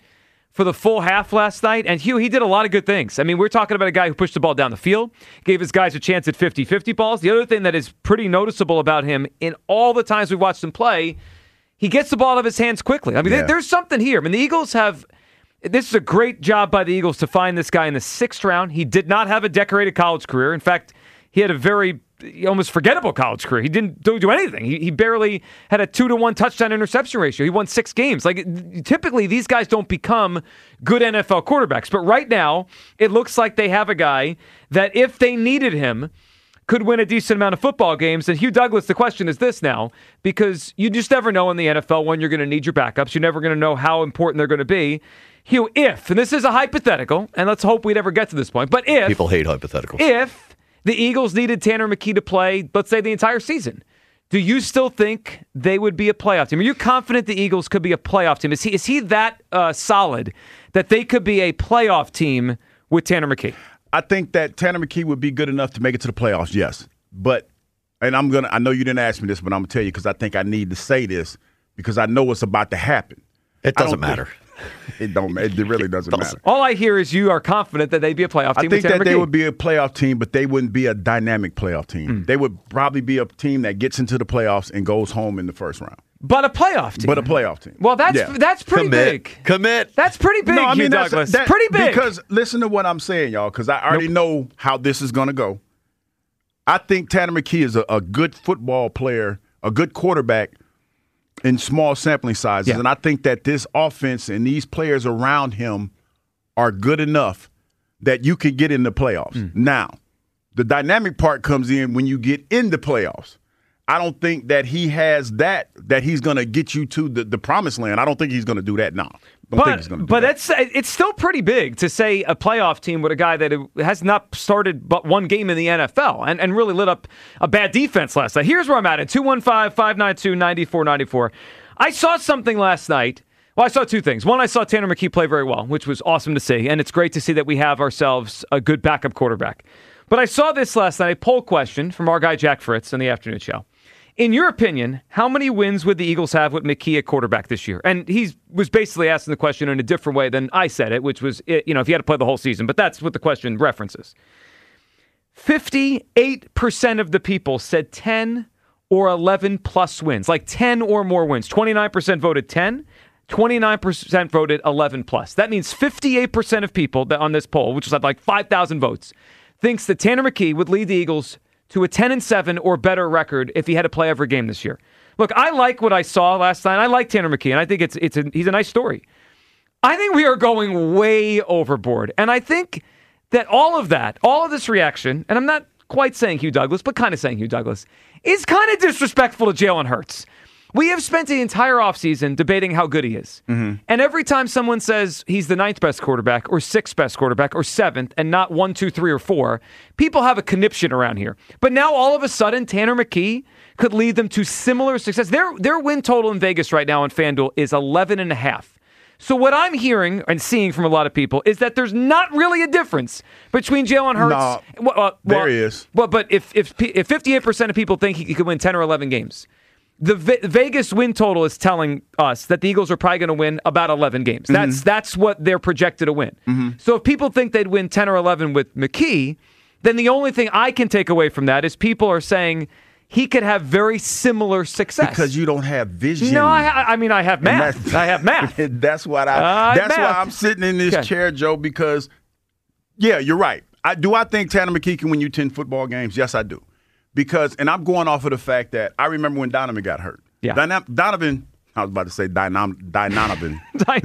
for the full half last night. And Hugh, he did a lot of good things. I mean, we're talking about a guy who pushed the ball down the field, gave his guys a chance at fifty-fifty balls. The other thing that is pretty noticeable about him in all the times we've watched him play, he gets the ball out of his hands quickly. I mean, yeah. there, there's something here. I mean, the Eagles have – this is a great job by the Eagles to find this guy in the sixth round. He did not have a decorated college career. In fact, he had a very – almost forgettable college career. He didn't do, do anything. He, he barely had a two to one touchdown interception ratio. He won six games. Like typically, these guys don't become good N F L quarterbacks. But right now, it looks like they have a guy that, if they needed him, could win a decent amount of football games. And Hugh Douglas, the question is this now, because you just never know in the N F L when you're going to need your backups. You're never going to know how important they're going to be. Hugh, if, and this is a hypothetical, and let's hope we never get to this point, but if people hate hypotheticals, if the Eagles needed Tanner McKee to play, let's say, the entire season, do you still think they would be a playoff team? Are you confident the Eagles could be a playoff team? Is he is he that uh, solid that they could be a playoff team with Tanner McKee? I think that Tanner McKee would be good enough to make it to the playoffs, yes. But, and I'm going to, I know you didn't ask me this, but I'm going to tell you because I think I need to say this because I know what's about to happen. It doesn't matter. Think, It don't. It really doesn't, doesn't matter. All I hear is you are confident that they'd be a playoff team. I think with that McKee. they would be a playoff team, but they wouldn't be a dynamic playoff team. Mm. They would probably be a team that gets into the playoffs and goes home in the first round. But a playoff team. But a playoff team. Well, that's yeah. that's pretty Commit. big. Commit. That's pretty big, no, I mean, Hugh that's, Douglas. That, pretty big. Because listen to what I'm saying, y'all, because I already nope. know how this is going to go. I think Tanner McKee is a, a good football player, a good quarterback in small sampling sizes. Yeah. And I think that this offense and these players around him are good enough that you can get in the playoffs. Mm. Now, the dynamic part comes in when you get in the playoffs. I don't think that he has that, that he's going to get you to the, the promised land. I don't think he's going to do that now. Don't but think he's gonna do but that. it's it's still pretty big to say a playoff team with a guy that has not started but one game in the N F L and, and really lit up a bad defense last night. Here's where I'm at at two one five, five nine two, nine four nine four. I saw something last night. Well, I saw two things. One, I saw Tanner McKee play very well, which was awesome to see, and it's great to see that we have ourselves a good backup quarterback. But I saw this last night, a poll question from our guy Jack Fritz on the afternoon show. In your opinion, how many wins would the Eagles have with McKee at quarterback this year? And he was basically asking the question in a different way than I said it, which was, you know, if he had to play the whole season. But that's what the question references. fifty-eight percent of the people said ten or eleven plus wins, like ten or more wins. twenty-nine percent voted ten, twenty-nine percent voted eleven plus. That means fifty-eight percent of people that on this poll, which was at like five thousand votes, thinks that Tanner McKee would lead the Eagles to a ten and seven or better record if he had to play every game this year. Look, I like what I saw last night. I like Tanner McKee, and I think it's it's a, he's a nice story. I think we are going way overboard, and I think that all of that, all of this reaction, and I'm not quite saying Hugh Douglas, but kind of saying Hugh Douglas, is kind of disrespectful to Jalen Hurts. We have spent the entire offseason debating how good he is. Mm-hmm. And every time someone says he's the ninth best quarterback or sixth best quarterback or seventh and not one, two, three, or four, people have a conniption around here. But now all of a sudden, Tanner McKee could lead them to similar success. Their, their win total in Vegas right now on FanDuel is eleven and a half. So what I'm hearing and seeing from a lot of people is that there's not really a difference between Jalen Hurts. No, well, well, there is. Well, but if, if, if fifty-eight percent of people think he could win ten or eleven games, the Ve- Vegas win total is telling us that the Eagles are probably going to win about eleven games. Mm-hmm. That's that's what they're projected to win. Mm-hmm. So if people think they'd win ten or eleven with McKee, then the only thing I can take away from that is people are saying he could have very similar success. Because you don't have vision. No, I, I mean, I have math. I have math. That's what I. Uh, that's math. why I'm sitting in this okay. chair, Joe. Because, yeah, you're right. I, do I think Tanner McKee can win you ten football games? Yes, I do. Because, and I'm going off of the fact that I remember when Donovan got hurt. Yeah. Dynam- Donovan, I was about to say Dynam- Dynonovan.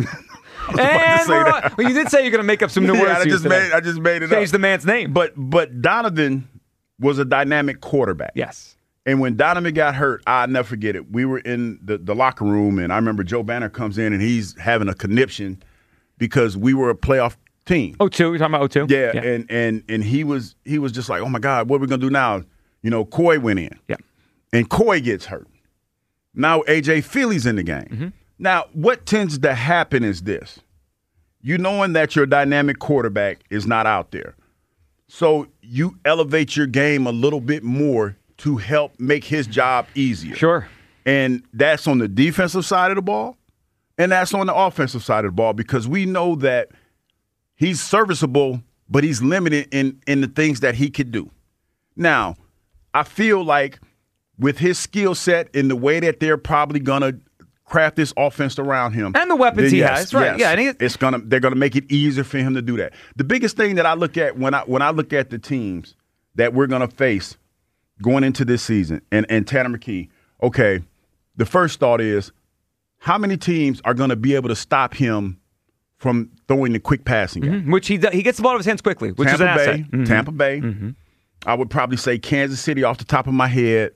And well, you did say you're going to make up some new yeah, words. I just made. I just made it Change up. Change the man's name. But but Donovan was a dynamic quarterback. Yes. And when Donovan got hurt, I'll never forget it. We were in the, the locker room, and I remember Joe Banner comes in, and he's having a conniption because we were a playoff team. oh two, you're talking about oh two? Yeah, yeah. and and and he was he was just like, oh my God, what are we gonna do now? You know, Coy went in. Yeah. And Coy gets hurt. Now A J Feely's in the game. Mm-hmm. Now, what tends to happen is this. You knowing that your dynamic quarterback is not out there. So you elevate your game a little bit more to help make his job easier. Sure. And that's on the defensive side of the ball. And that's on the offensive side of the ball because we know that he's serviceable, but he's limited in, in the things that he could do. Now, I feel like with his skill set and the way that they're probably going to craft this offense around him. And the weapons he yes, has, right. Yes, yeah, and he, it's gonna they're gonna make it easier for him to do that. The biggest thing that I look at when I when I look at the teams that we're gonna face going into this season and, and Tanner McKee, okay, the first thought is how many teams are gonna be able to stop him from throwing the quick passing game? Mm-hmm. Which he he gets the ball out of his hands quickly, which Tampa is an Bay, asset. Mm-hmm. Tampa Bay. Mm-hmm. I would probably say Kansas City off the top of my head.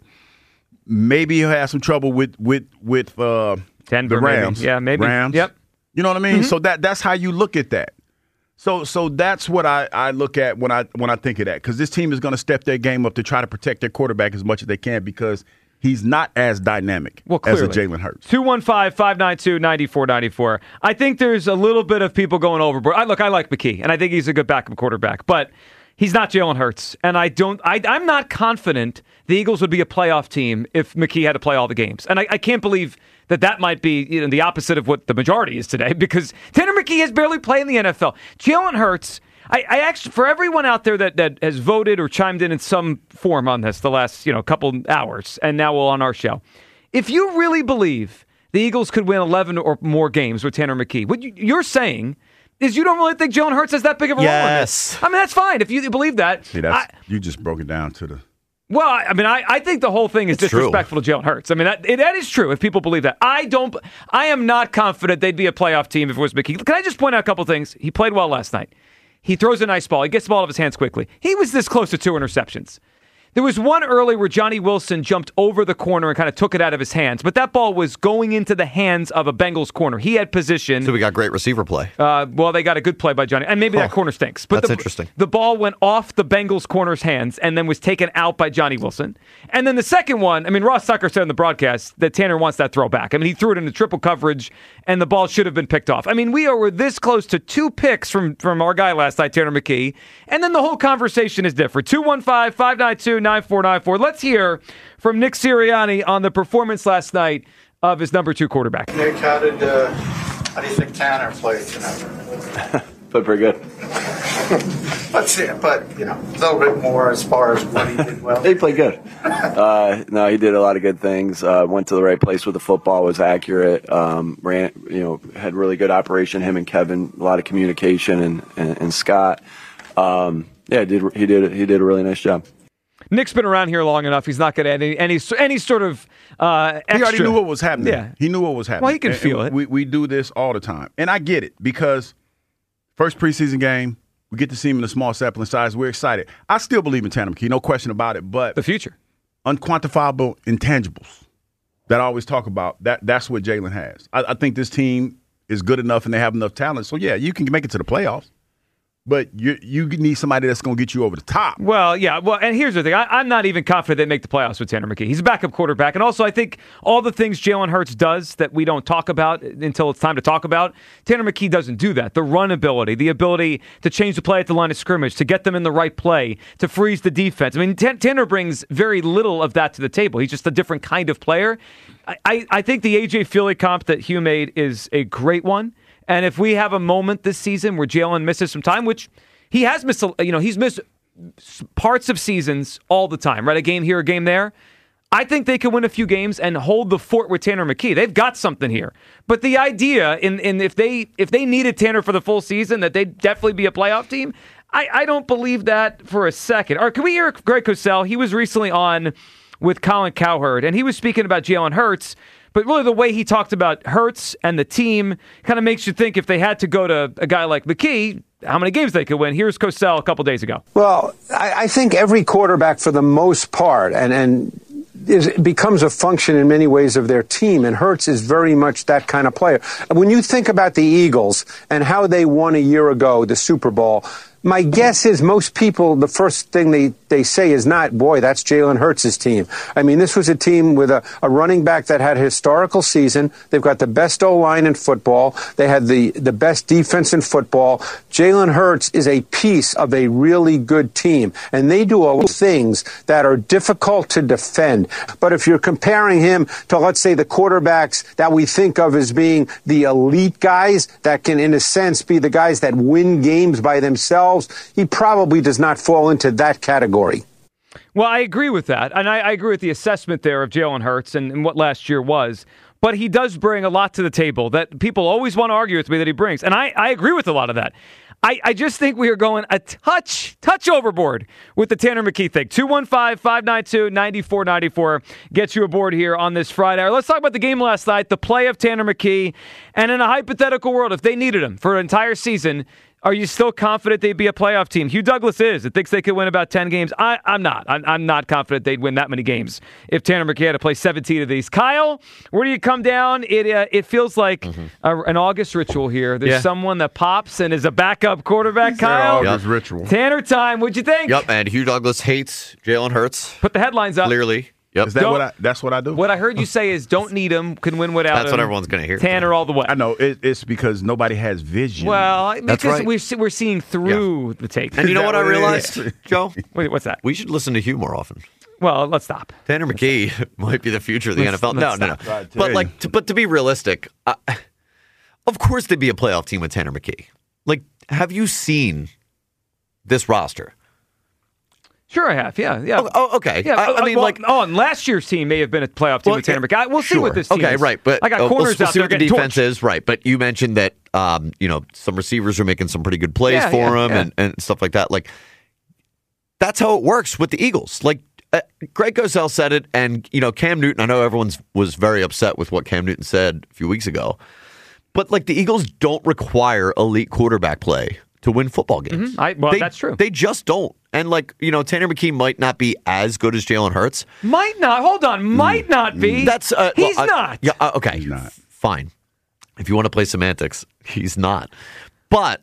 Maybe he'll have some trouble with with with uh, Denver, the Rams. Maybe. Yeah, maybe. Rams. Yep. You know what I mean? Mm-hmm. So that that's how you look at that. So so that's what I, I look at when I when I think of that because this team is going to step their game up to try to protect their quarterback as much as they can because he's not as dynamic well, as a Jalen Hurts. two one five, five nine two, nine four nine four. I think there's a little bit of people going overboard. I look, I like McKee, and I think he's a good backup quarterback, but he's not Jalen Hurts, and I don't. I, I'm not confident the Eagles would be a playoff team if McKee had to play all the games, and I, I can't believe that that might be you know, the opposite of what the majority is today because Tanner McKee has barely played in the N F L. Jalen Hurts. I, I actually, for everyone out there that, that has voted or chimed in in some form on this the last you know couple hours, and now we're on our show, if you really believe the Eagles could win eleven or more games with Tanner McKee, what you, you're saying is you don't really think Jalen Hurts has that big of a yes. role in this. I mean, that's fine if you believe that. See, that's, I, you just broke it down to the. Well, I mean, I, I think the whole thing is it's disrespectful true. to Jalen Hurts. I mean, that, that is true if people believe that. I don't. I am not confident they'd be a playoff team if it was McKee. Can I just point out a couple things? He played well last night. He throws a nice ball. He gets the ball out of his hands quickly. He was this close to two interceptions. There was one early where Johnny Wilson jumped over the corner and kind of took it out of his hands, but that ball was going into the hands of a Bengals corner. He had position. So we got great receiver play. Uh, well, they got a good play by Johnny, and maybe huh. that corner stinks. But That's the, interesting. The ball went off the Bengals corner's hands and then was taken out by Johnny Wilson. And then the second one, I mean, Ross Tucker said in the broadcast that Tanner wants that throw back. I mean, he threw it into triple coverage, and the ball should have been picked off. I mean, we are this close to two picks from, from our guy last night, Tanner McKee, and then the whole conversation is different. two one five, five nine two, nine four nine four. Let's hear from Nick Sirianni on the performance last night of his number two quarterback. Nick, how did uh, how do you think Tanner played tonight? Played pretty good. Let's see, but you know, a little bit more as far as what he did well. He played good. Uh, no, he did a lot of good things. Uh, went to the right place with the football. Was accurate. Um, ran, you know, had really good operation. Him and Kevin, a lot of communication, and and, and Scott. Um, yeah, did he did he did a really nice job. Nick's been around here long enough. He's not going to add any, any any sort of uh, extra. He already knew what was happening. Yeah. He knew what was happening. Well, he can and, feel and it. We, we do this all the time. And I get it because first preseason game, we get to see him in a small sampling size. We're excited. I still believe in Tanner McKee, no question about it. But the future. Unquantifiable intangibles that I always talk about, that that's what Jalen has. I, I think this team is good enough and they have enough talent. So, yeah, you can make it to the playoffs. But you you need somebody that's going to get you over the top. Well, yeah. Well, and here's the thing. I, I'm not even confident they make the playoffs with Tanner McKee. He's a backup quarterback. And also, I think all the things Jalen Hurts does that we don't talk about until it's time to talk about, Tanner McKee doesn't do that. The run ability, the ability to change the play at the line of scrimmage, to get them in the right play, to freeze the defense. I mean, T- Tanner brings very little of that to the table. He's just a different kind of player. I, I, I think the A J Feely comp that Hugh made is a great one. And if we have a moment this season where Jalen misses some time, which he has missed, you know, he's missed parts of seasons all the time, right? A game here, a game there. I think they can win a few games and hold the fort with Tanner McKee. They've got something here. But the idea, in, in if they if they needed Tanner for the full season, that they'd definitely be a playoff team, I, I don't believe that for a second. All right, can we hear Greg Cosell? He was recently on with Colin Cowherd, and he was speaking about Jalen Hurts. But really the way he talked about Hurts and the team kind of makes you think if they had to go to a guy like McKee, how many games they could win. Here's Cosell a couple days ago. Well, I, I think every quarterback for the most part, and, and is, becomes a function in many ways of their team, and Hurts is very much that kind of player. When you think about the Eagles and how they won a year ago the Super Bowl, My guess is most people, the first thing they, they say is not, boy, that's Jalen Hurts' team. I mean, this was a team with a, a running back that had a historical season. They've got the best O-line in football. They had the, the best defense in football. Jalen Hurts is a piece of a really good team, and they do a lot of things that are difficult to defend. But if you're comparing him to, let's say, the quarterbacks that we think of as being the elite guys that can, in a sense, be the guys that win games by themselves, he probably does not fall into that category. Well, I agree with that. And I, I agree with the assessment there of Jalen Hurts and, and what last year was. But he does bring a lot to the table that people always want to argue with me that he brings. And I, I agree with a lot of that. I, I just think we are going a touch, touch overboard with the Tanner McKee thing. two one five, five nine two, nine four nine four gets you aboard here on this Friday. Right, let's talk about the game last night, the play of Tanner McKee. And in a hypothetical world, if they needed him for an entire season, are you still confident they'd be a playoff team? Hugh Douglas is. It thinks they could win about ten games. I, I'm not. I'm, I'm not confident they'd win that many games if Tanner McKee had to play seventeen of these. Kyle, where do you come down? It uh, it feels like mm-hmm. a, an August ritual here. There's yeah. someone that pops and is a backup quarterback. It's Kyle, August yep. ritual. Tanner time. What'd you think? Yep, and Hugh Douglas hates Jalen Hurts. Put the headlines up. Clearly. Yep. Is that what I, that's what I do? What I heard you say is don't need him, can win without That's him. what everyone's going to hear. Tanner all the way. I know. It, it's because nobody has vision. Well, That's because right. we're, we're seeing through yeah. the tape. And you know what, what I realized, Joe? Wait, what's that? We should listen to Hugh more often. Well, let's stop. Tanner McKee might be the future of the let's, N F L. No, no, no. Stop. But like, to, but to be realistic, uh, of course they'd be a playoff team with Tanner McKee. Like, have you seen this roster? Sure, I have. Yeah, yeah. Oh, oh okay. Yeah, I, I mean, well, like, oh, and last year's team may have been a playoff team well, with Tanner yeah, McKee. We'll see sure. what this team okay, is. right. But I got uh, corners we'll, we'll out see there what the getting defense torched. is, right? But you mentioned that, um, you know, some receivers are making some pretty good plays yeah, for yeah, him yeah. And, and stuff like that. Like, that's how it works with the Eagles. Like, uh, Greg Cosell said it, and you know, Cam Newton. I know everyone was very upset with what Cam Newton said a few weeks ago, but like the Eagles don't require elite quarterback play to win football games. Mm-hmm. I, well, they, that's true. They just don't. And like, you know, Tanner McKee might not be as good as Jalen Hurts. Might not. Hold on. Might mm. not be. That's uh, he's well, not. Uh, yeah. Uh, okay. He's not. Fine. If you want to play semantics, he's not. But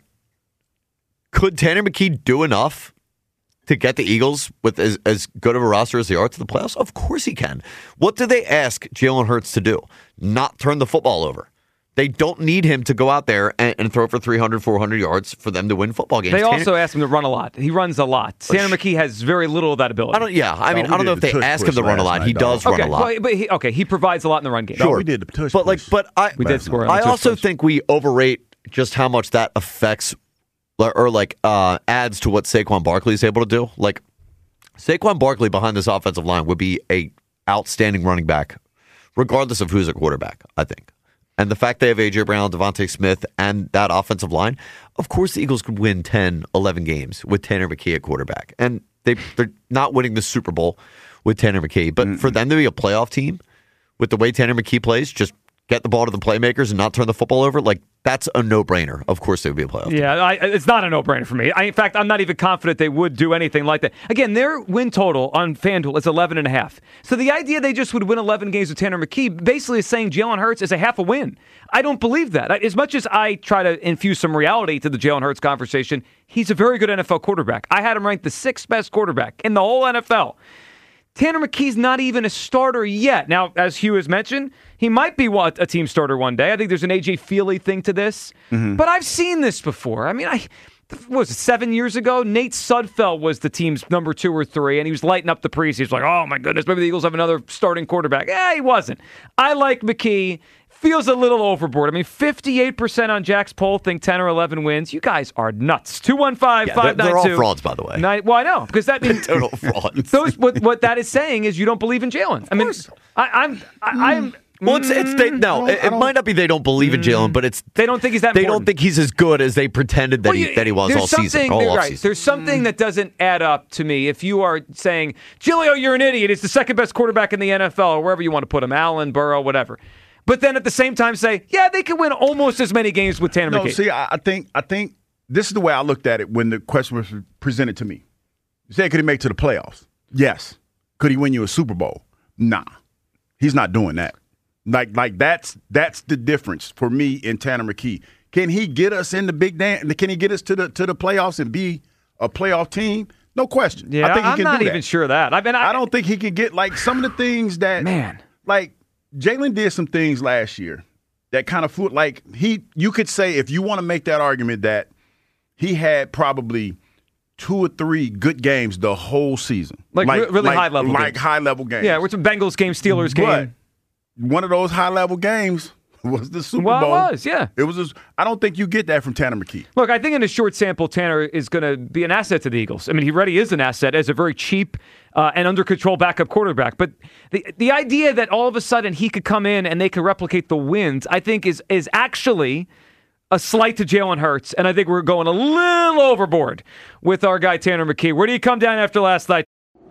could Tanner McKee do enough to get the Eagles with as, as good of a roster as they are to the playoffs? Of course he can. What do they ask Jalen Hurts to do? Not turn the football over. They don't need him to go out there and, and throw for three hundred, four hundred yards for them to win football games. They Tanner, also ask him to run a lot. He runs a lot. Tanner McKee has very little of that ability. I don't. Yeah, I mean, no, I don't know if they ask him to run a lot. He does okay, run a lot. Well, but he, okay, he provides a lot in the run game. Sure, no, we did the tush but like, but I we did score. I also push. think we overrate just how much that affects or like uh, adds to what Saquon Barkley is able to do. Like Saquon Barkley behind this offensive line would be a outstanding running back, regardless of who's a quarterback. I think. And the fact they have A J. Brown, Devontae Smith, and that offensive line, of course the Eagles could win ten, eleven games with Tanner McKee at quarterback. And they, they're not winning the Super Bowl with Tanner McKee. But mm-hmm. for them to be a playoff team with the way Tanner McKee plays, just get the ball to the playmakers and not turn the football over, like that's a no-brainer. Of course they would be a playoff team. Yeah, I, it's not a no-brainer for me. I, in fact, I'm not even confident they would do anything like that. Again, their win total on FanDuel is eleven and a half. So the idea they just would win eleven games with Tanner McKee basically is saying Jalen Hurts is a half a win. I don't believe that. As much as I try to infuse some reality to the Jalen Hurts conversation, he's a very good N F L quarterback. I had him ranked the sixth best quarterback in the whole N F L. Tanner McKee's not even a starter yet. Now, as Hugh has mentioned, he might be a team starter one day. I think there's an A J Feely thing to this. Mm-hmm. But I've seen this before. I mean, I what was it, seven years ago? Nate Sudfeld was the team's number two or three, and he was lighting up the preseason. He was like, oh, my goodness, maybe the Eagles have another starting quarterback. Yeah, he wasn't. I like McKee. Feels a little overboard. I mean, fifty-eight percent on Jack's poll think ten or eleven wins. You guys are nuts. two one five, five nine two. They're all frauds, by the way. Nine, well, I know, because that means total frauds. Those, what, what that is saying is you don't believe in Jalen. I mean, I, I'm, I, I'm. Well, it's, it's they, no. It, it might not be they don't believe in Jalen, but it's they don't think he's that. They important. don't think he's as good as they pretended that well, he you, that he was all season. All there, off right. season. There's something that doesn't add up to me. If you are saying, Giglio, you're an idiot. He's the second best quarterback in the N F L, or wherever you want to put him, Allen, Burrow, whatever. But then at the same time say, yeah, they could win almost as many games with Tanner no, McKee. See, I think I think this is the way I looked at it when the question was presented to me. You said, could he make it to the playoffs? Yes. Could he win you a Super Bowl? Nah. He's not doing that. Like, like that's that's the difference for me in Tanner McKee. Can he get us in the big dance? Can he get us to the to the playoffs and be a playoff team, no question. Yeah, I think he I'm can not do that. even sure of that. I mean, I, I don't think he can get like some of the things that man, like Jalen did some things last year that kind of flew. Like he, you could say if you want to make that argument that he had probably two or three good games the whole season, like, like really like, high level, like games. high level games. Yeah, with some Bengals game, Steelers game. But one of those high level games was the Super well, Bowl. Well, it was, yeah. It was. A, I don't think you get that from Tanner McKee. Look, I think in a short sample, Tanner is going to be an asset to the Eagles. I mean, he already is an asset as a very cheap uh, and under control backup quarterback. But the the idea that all of a sudden he could come in and they could replicate the wins, I think is is actually a slight to Jalen Hurts. And I think we're going a little overboard with our guy Tanner McKee. Where do you come down after last night?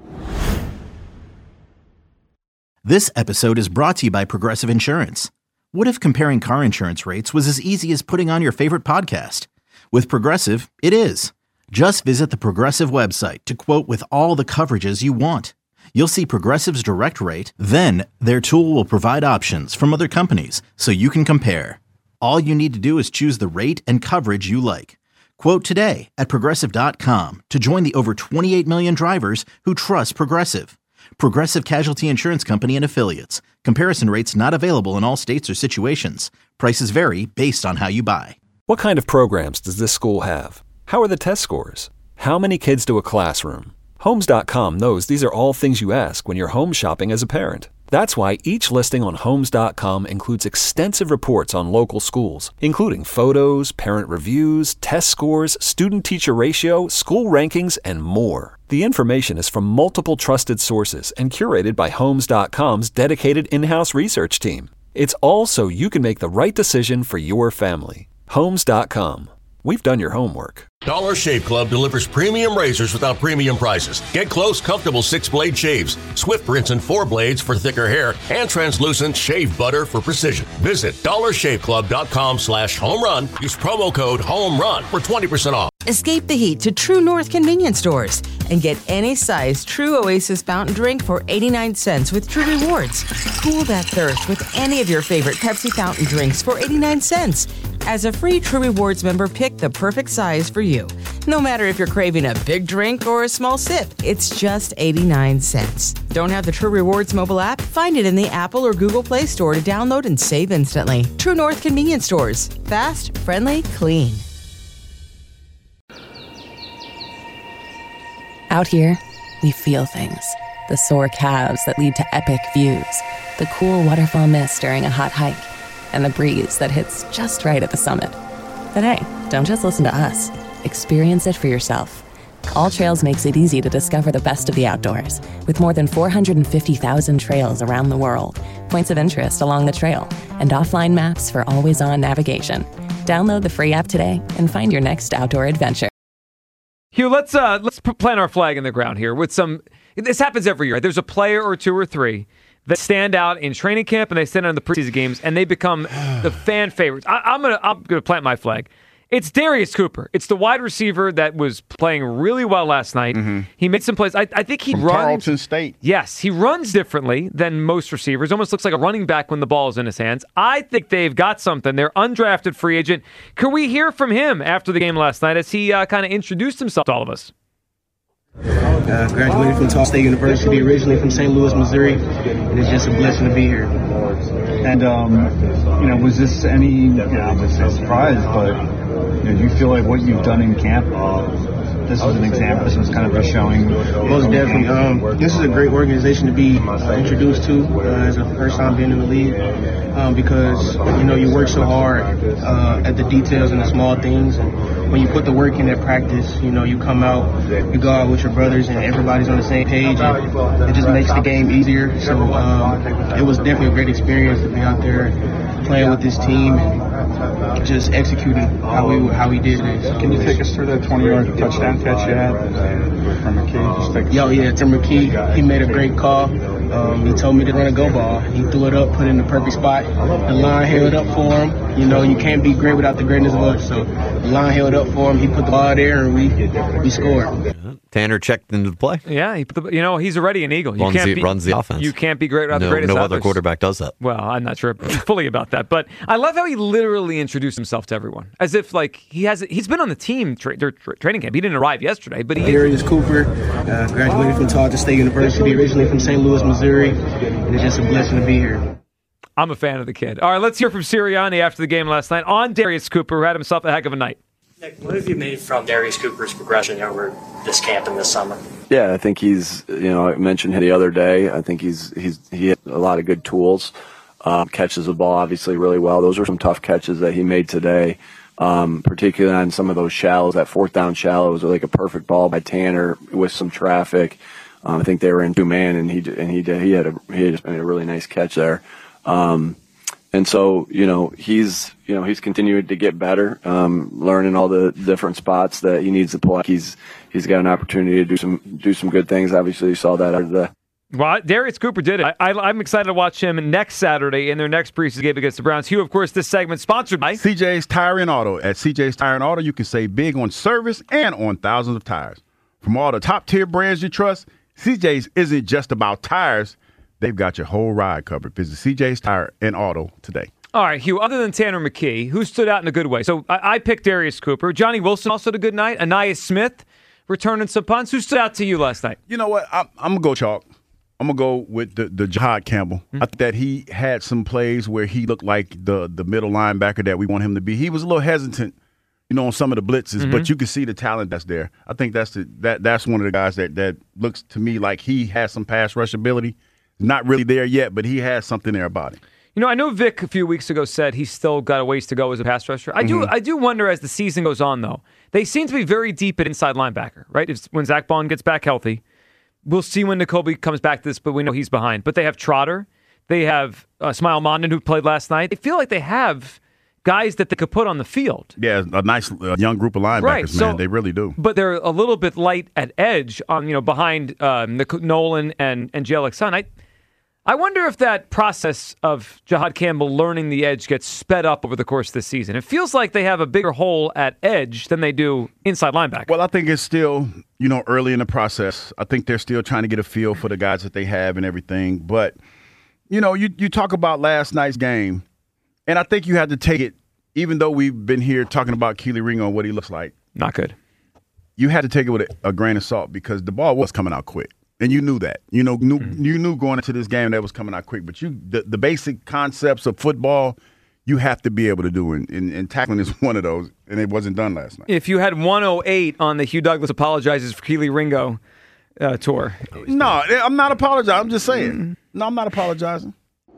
This episode is brought to you by Progressive Insurance. What if comparing car insurance rates was as easy as putting on your favorite podcast? With Progressive, it is. Just visit the Progressive website to quote with all the coverages you want. You'll see Progressive's direct rate, then their tool will provide options from other companies so you can compare. All you need to do is choose the rate and coverage you like. Quote today at Progressive dot com to join the over twenty-eight million drivers who trust Progressive. Progressive Casualty Insurance Company and Affiliates. Comparison rates not available in all states or situations. Prices vary based on how you buy. What kind of programs does this school have? How are the test scores? How many kids do a classroom? Homes dot com knows these are all things you ask when you're home shopping as a parent. That's why each listing on Homes dot com includes extensive reports on local schools, including photos, parent reviews, test scores, student-teacher ratio, school rankings, and more. The information is from multiple trusted sources and curated by Homes dot com's dedicated in-house research team. It's all so you can make the right decision for your family. Homes dot com. We've done your homework. Dollar Shave Club delivers premium razors without premium prices. Get close, comfortable six-blade shaves, swift rinse and four blades for thicker hair, and translucent shave butter for precision. Visit dollar shave club dot com slash home run. Use promo code HOMERUN for twenty percent off. Escape the heat to True North convenience stores and get any size True Oasis fountain drink for eighty-nine cents with True Rewards. Cool that thirst with any of your favorite Pepsi fountain drinks for eighty-nine cents. As a free True Rewards member, pick the perfect size for you. No matter if you're craving a big drink or a small sip, it's just eighty-nine cents. Don't have the True Rewards mobile app? Find it in the Apple or Google Play Store to download and save instantly. True North convenience stores. Fast, friendly, clean. Out here, we feel things. The sore calves that lead to epic views, the cool waterfall mist during a hot hike, and the breeze that hits just right at the summit. But hey, don't just listen to us. Experience it for yourself. All Trails makes it easy to discover the best of the outdoors, with more than four hundred fifty thousand trails around the world, points of interest along the trail, and offline maps for always-on navigation. Download the free app today and find your next outdoor adventure. Hugh, let's uh, let's plant our flag in the ground here with some. This happens every year. There's a player or two or three that stand out in training camp and they stand out in the preseason games and they become the fan favorites. I, I'm gonna I'm gonna plant my flag. It's Darius Cooper. It's the wide receiver that was playing really well last night. Mm-hmm. He made some plays. I, I think he From runs. Tarleton State. Yes, he runs differently than most receivers. Almost looks like a running back when the ball is in his hands. I think they've got something. They're undrafted free agent. Can we hear from him after the game last night as he uh, kind of introduced himself to all of us? Uh, graduated from Tall State University, originally from Saint Louis, Missouri, and it's just a blessing to be here. And, um, you know, was this any, you know, I would say surprise, but, you know, do you feel like what you've done in camp, uh, this was an example, this was kind of a showing? Most definitely. Um, this is a great organization to be introduced to uh, as a first time being in the league um, because, you know, you work so hard uh, at the details and the small things. And when you put the work in at practice, you know, you come out, you go out with your brothers and everybody's on the same page. And it just makes the game easier. So um, it was definitely a great experience to be out there playing with this team and just executing how we how we did it. Can you take us through that twenty-yard touchdown catch you had from McKee? Just take Yo, yeah, to McKee, he made a great call. Um, he told me to run a go ball. He threw it up, put it in the perfect spot. The line held up for him. You know, you can't be great without the greatness of others. So the line held up for him. He put the ball there, and we we scored. Tanner checked into the play. Yeah, he put the, you know, he's already an Eagle. You Runs can't the- be, runs the offense. You can't be great without No, the greatest no of other others. quarterback does that. Well, I'm not sure fully about that, but I love how he literally introduced introduce himself to everyone, as if like he has he's been on the team tra- tra- training camp. He didn't arrive yesterday, but he Darius Cooper, uh, graduated from Georgia State University, originally from Saint Louis, Missouri, and it's just a blessing to be here. I'm a fan of the kid. All right, let's hear from Sirianni after the game last night on Darius Cooper, who had himself a heck of a night. Nick, what have you made from Darius Cooper's progression over this camp and this summer? Yeah, I think he's, you know, I mentioned him the other day. I think he's he's he had a lot of good tools. Um, catches the ball obviously really well. Those were some tough catches that he made today, um, particularly on some of those shallows. That fourth down shallow was like a perfect ball by Tanner with some traffic. Um, I think they were in two man, and he and he did, he had a he had made a really nice catch there. Um, and so you know he's you know he's continued to get better, um, learning all the different spots that he needs to play. He's he's got an opportunity to do some do some good things. Obviously, you saw that out of the. Well, Darius Cooper did it. I, I, I'm excited to watch him next Saturday in their next preseason game against the Browns. Hugh, of course, this segment sponsored by C J's Tire and Auto. At C J's Tire and Auto, you can save big on service and on thousands of tires. From all the top-tier brands you trust, C J's isn't just about tires. They've got your whole ride covered. Visit C J's Tire and Auto today. All right, Hugh, other than Tanner McKee, who stood out in a good way? So I, I picked Darius Cooper. Johnny Wilson also had a good night. Anais Smith returning some punts. Who stood out to you last night? You know what? I'm, I'm going to go chalk. I'm going to go with the, the Jahad Campbell. Mm-hmm. I think that he had some plays where he looked like the, the middle linebacker that we want him to be. He was a little hesitant, you know, on some of the blitzes, mm-hmm. but you can see the talent that's there. I think that's the that that's one of the guys that, that looks to me like he has some pass rush ability. Not really there yet, but he has something there about him. You know, I know Vic a few weeks ago said he's still got a ways to go as a pass rusher. I do mm-hmm. I do wonder as the season goes on, though. They seem to be very deep at inside linebacker, right? If, when Zach Bond gets back healthy. We'll see when Nakobe comes back to this, but we know he's behind. But they have Trotter. They have uh, Smile Mondon, who played last night. They feel like they have guys that they could put on the field. Yeah, a nice uh, young group of linebackers, right. man. So, they really do. But they're a little bit light at edge, on you know, behind uh, Nic- Nolan and, and Jalen Sun. I, I wonder if that process of Jahad Campbell learning the edge gets sped up over the course of the season. It feels like they have a bigger hole at edge than they do inside linebacker. Well, I think it's still, you know, early in the process. I think they're still trying to get a feel for the guys that they have and everything. But, you know, you, you talk about last night's game, and I think you have to take it, even though we've been here talking about Kelee Ringo and what he looks like. Not good. You had to take it with a, a grain of salt because the ball was coming out quick. And you knew that. You know, knew, mm-hmm. you knew going into this game that was coming out quick. But you, the, the basic concepts of football, you have to be able to do. And, and, and tackling is one of those, and it wasn't done last night. If you had one oh eight on the Hugh Douglas Apologizes for Kelee Ringo uh, tour. No, I'm not apologizing. I'm just saying. Mm-hmm. No, I'm not apologizing.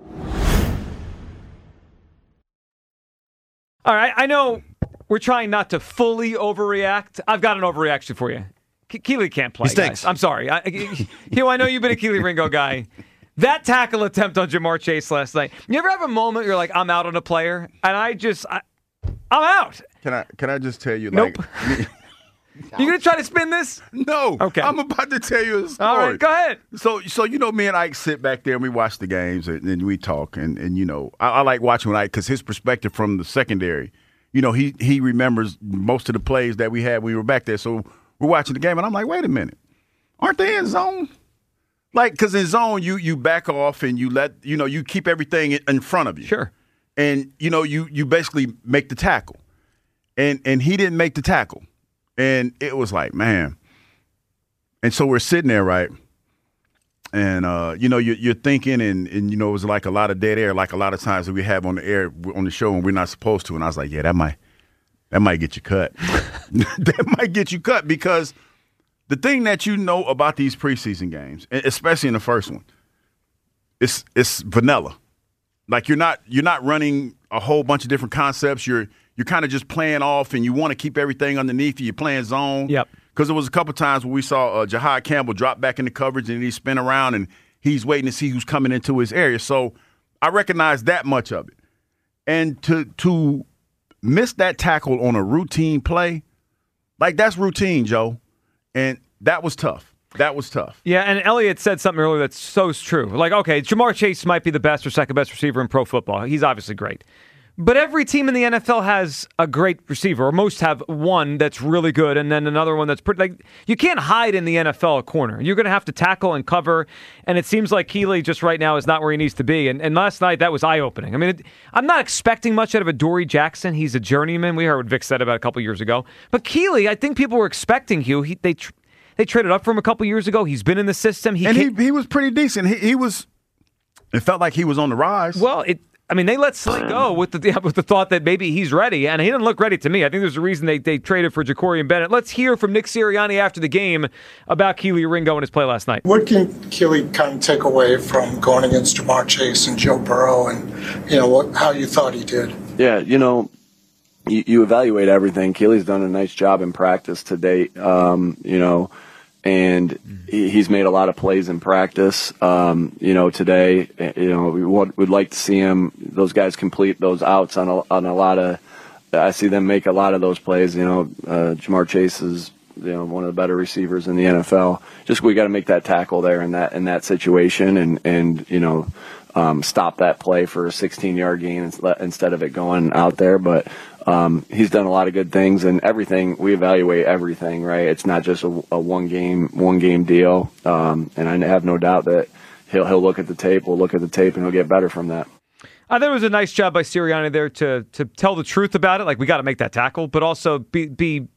All right, I know we're trying not to fully overreact. I've got an overreaction for you. Ke- Kelee can't play, he stinks. guys. I'm sorry. I, Hugh, I know you've been a Kelee Ringo guy. That tackle attempt on Jamar Chase last night. You ever have a moment you're like, I'm out on a player, and I just, I, I'm out. Can I Can I just tell you, nope. like, you gonna try to spin this? No. Okay. I'm about to tell you a story. All right, go ahead. So, so you know, me and Ike sit back there and we watch the games and, and we talk, and, and you know, I, I like watching with Ike because his perspective from the secondary. You know, he he remembers most of the plays that we had when we were back there. So we're watching the game, and I'm like, wait a minute, aren't they in zone? Like, because in zone, you you back off and you let, you know, you keep everything in front of you. Sure. And, you know, you you basically make the tackle. And and he didn't make the tackle. And it was like, man. And so we're sitting there, right? And, uh, you know, you're, you're thinking, and, and, you know, it was like a lot of dead air, like a lot of times that we have on the air, on the show, and we're not supposed to. And I was like, yeah, that might that might get you cut. That might get you cut because the thing that you know about these preseason games, especially in the first one, it's it's vanilla. Like you're not you're not running a whole bunch of different concepts. You're you're kind of just playing off, and you want to keep everything underneath you. You're playing zone. Yep. Because there was a couple times where we saw uh, Jahad Campbell drop back in the coverage, and he spin around, and he's waiting to see who's coming into his area. So I recognize that much of it, and to to miss that tackle on a routine play, like that's routine, Joe, and that was tough. That was tough. Yeah, and Elliott said something earlier that's so true. Like, okay, Jamar Chase might be the best or second best receiver in pro football. He's obviously great. But every team in the N F L has a great receiver, or most have one that's really good, and then another one that's pretty. Like, you can't hide in the N F L a corner. You're going to have to tackle and cover, and it seems like Keeley just right now is not where he needs to be. And, and last night, that was eye-opening. I mean, it, I'm not expecting much out of Adoree Jackson. He's a journeyman. We heard what Vic said about a couple years ago. But Keeley, I think people were expecting Hugh. He, they tr- they traded up for him a couple years ago. He's been in the system. He and came- he he was pretty decent. He, he was. It felt like he was on the rise. Well, it. I mean, they let Sling go with the with the thought that maybe he's ready, and he didn't look ready to me. I think there's a reason they, they traded for Jacorian Bennett. Let's hear from Nick Sirianni after the game about Keeley Ringo and his play last night. What can Keeley kind of take away from going against Jamar Chase and Joe Burrow, and you know what, how you thought he did? Yeah, you know, you, you evaluate everything. Keeley's done a nice job in practice to date. Um, you know. And he's made a lot of plays in practice. Um, you know, today, you know, we would we'd like to see him, those guys complete those outs on a, on a lot of, I see them make a lot of those plays. You know, uh, Jamar Chase is, you know, one of the better receivers in the N F L. Just, we got to make that tackle there in that, in that situation and, and, you know, um, stop that play for a sixteen yard gain instead of it going out there. But, Um, he's done a lot of good things, and everything, we evaluate everything, right? It's not just a, a one game, one game deal. Um, and I have no doubt that he'll, he'll look at the tape, we'll look at the tape, and he'll get better from that. I think it was a nice job by Sirianni there to to tell the truth about it. Like, we got to make that tackle, but also be be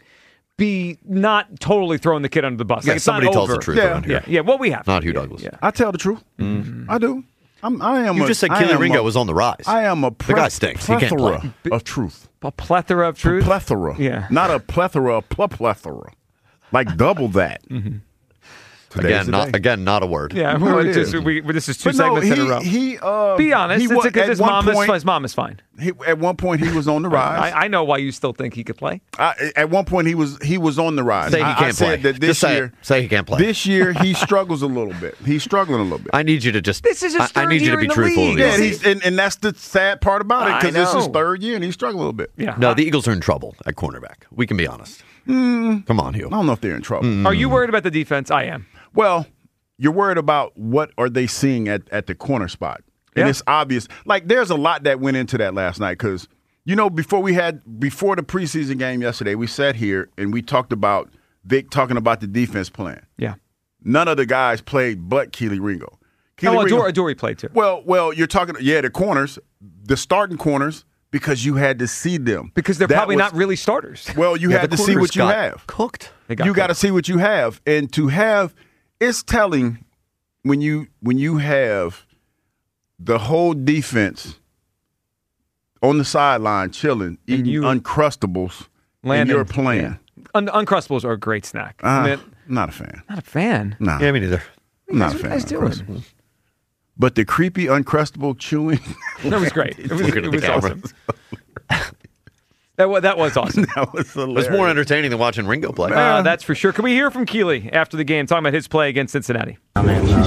be not totally throwing the kid under the bus. Yeah, like, it's somebody not tells over. the truth Yeah, around here. yeah, yeah. Well, we have Not to. Hugh Yeah, Douglas. Yeah. I tell the truth. Mm-hmm. I do. I'm, I am. You a, just said I Keeley am Ringo a, was on the rise. I am a The guy stinks. He can't play. plethora of truth. A plethora of truth. A plethora. Yeah. Not a plethora. A pl- plethora. Like double that. Mm-hmm. Today's Again, the not day. again, not a word. Yeah, No, well, it it's just, is. we, this is two But no, segments he, in a row. He, uh, Be honest, he it's wa- because at his one mom point, is his mom is fine. He, at one point, he was on the rise. I, I know why you still think he could play. I, at one point, he was he was on the rise. Say he I, can't I said play. that this Just say it. year, Say he can't play. This year, he struggles a little bit. He's struggling a little bit. I need you to just. This is his I, I third need you year to be in the truthful. league. with Yeah, me. he's, and, and that's the sad part about it I because this is his know. third year and he's struggling a little bit. Yeah. No, the Eagles are in trouble at cornerback. We can be honest. Mm, Come on, Hugh. I don't know if they're in trouble. Are you worried about the defense? I am. Well, you're worried about what are they seeing at, at the corner spot. And Yeah. it's obvious. Like, there's a lot that went into that last night because, you know, before we had, before the preseason game yesterday, we sat here and we talked about Vic talking about the defense plan. Yeah. None of the guys played but Keeley Ringo. Keeley Oh, Ringo- Adoree, Adoree played too. Well, well, you're talking, yeah, the corners, the starting corners, because you had to see them. Because they're That probably was- not really starters. Well, you Yeah, had the to see corners what you got have. Cooked. They got You got to cooked. see what you have, and to have, it's telling when you when you have the whole defense on the sideline chilling, eating you- Uncrustables, and Landon, you're playing. yeah. Un- Uncrustables are a great snack. Uh, I mean, I'm not a fan. not a fan. No, Yeah, me neither. I'm not a What fan. are you guys of doing? Uncrustables. But the creepy Uncrustable chewing. That was great. It was, Looking at it the was camera. awesome. That was, that was awesome. that was It hilarious. was more entertaining than watching Ringo play. Uh, that's for sure. Can we hear from Keeley after the game, talking about his play against Cincinnati? Uh,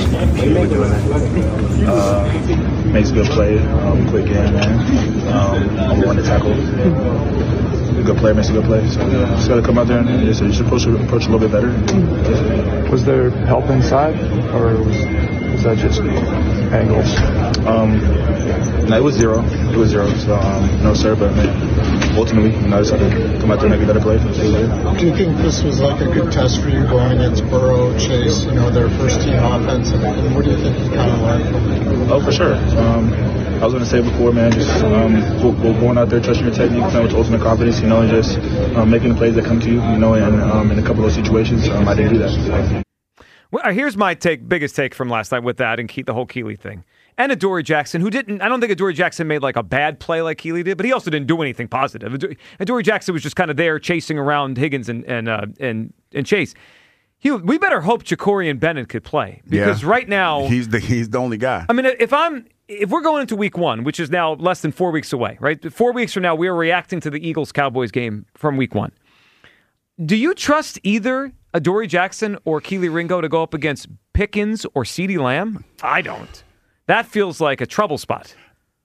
makes good play, um, quick game, man. Um, we won the tackle. Good play, makes a good play. So just got to come out there and just, just approach, approach a little bit better. Was there help inside, or was, was that just angles? Um, no, it was zero. It was zero. So um, no sir, but man, ultimately, you know, I just had to come out there and make a better play. Do you think this was like a good test for you going against Burrow, Chase, you know, their first team offense, and, and what do you think you kind of learned from it? Oh, for sure. Um, I was going to say before, man, just um, go- go- going out there, trusting your technique, playing with ultimate confidence, you know, and just um, making the plays that come to you, you know, and um, in a couple of those situations, um, I didn't do that. Well, uh, here's my take, biggest take from last night with that and Ke- the whole Keeley thing. And Adoree Jackson, who didn't, I don't think Adoree Jackson made like a bad play like Keeley did, but he also didn't do anything positive. Adoree, Adoree Jackson was just kind of there chasing around Higgins and and uh, and, and Chase. He, we better hope Jacorian Bennett could play because Yeah. right now he's the he's the only guy. I mean, if I'm if we're going into week one, which is now less than four weeks away, right? Four weeks from now, we are reacting to the Eagles-Cowboys game from week one. Do you trust either Adoree Jackson or Keeley Ringo to go up against Pickens or CeeDee Lamb? I don't. That feels like a trouble spot.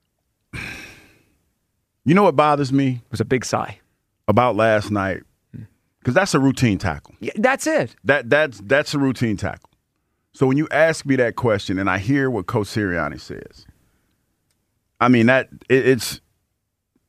You know what bothers me? It was a big sigh about last night, because that's a routine tackle. Yeah, that's it. That that's that's a routine tackle. So when you ask me that question and I hear what Coach Sirianni says, I mean that it, it's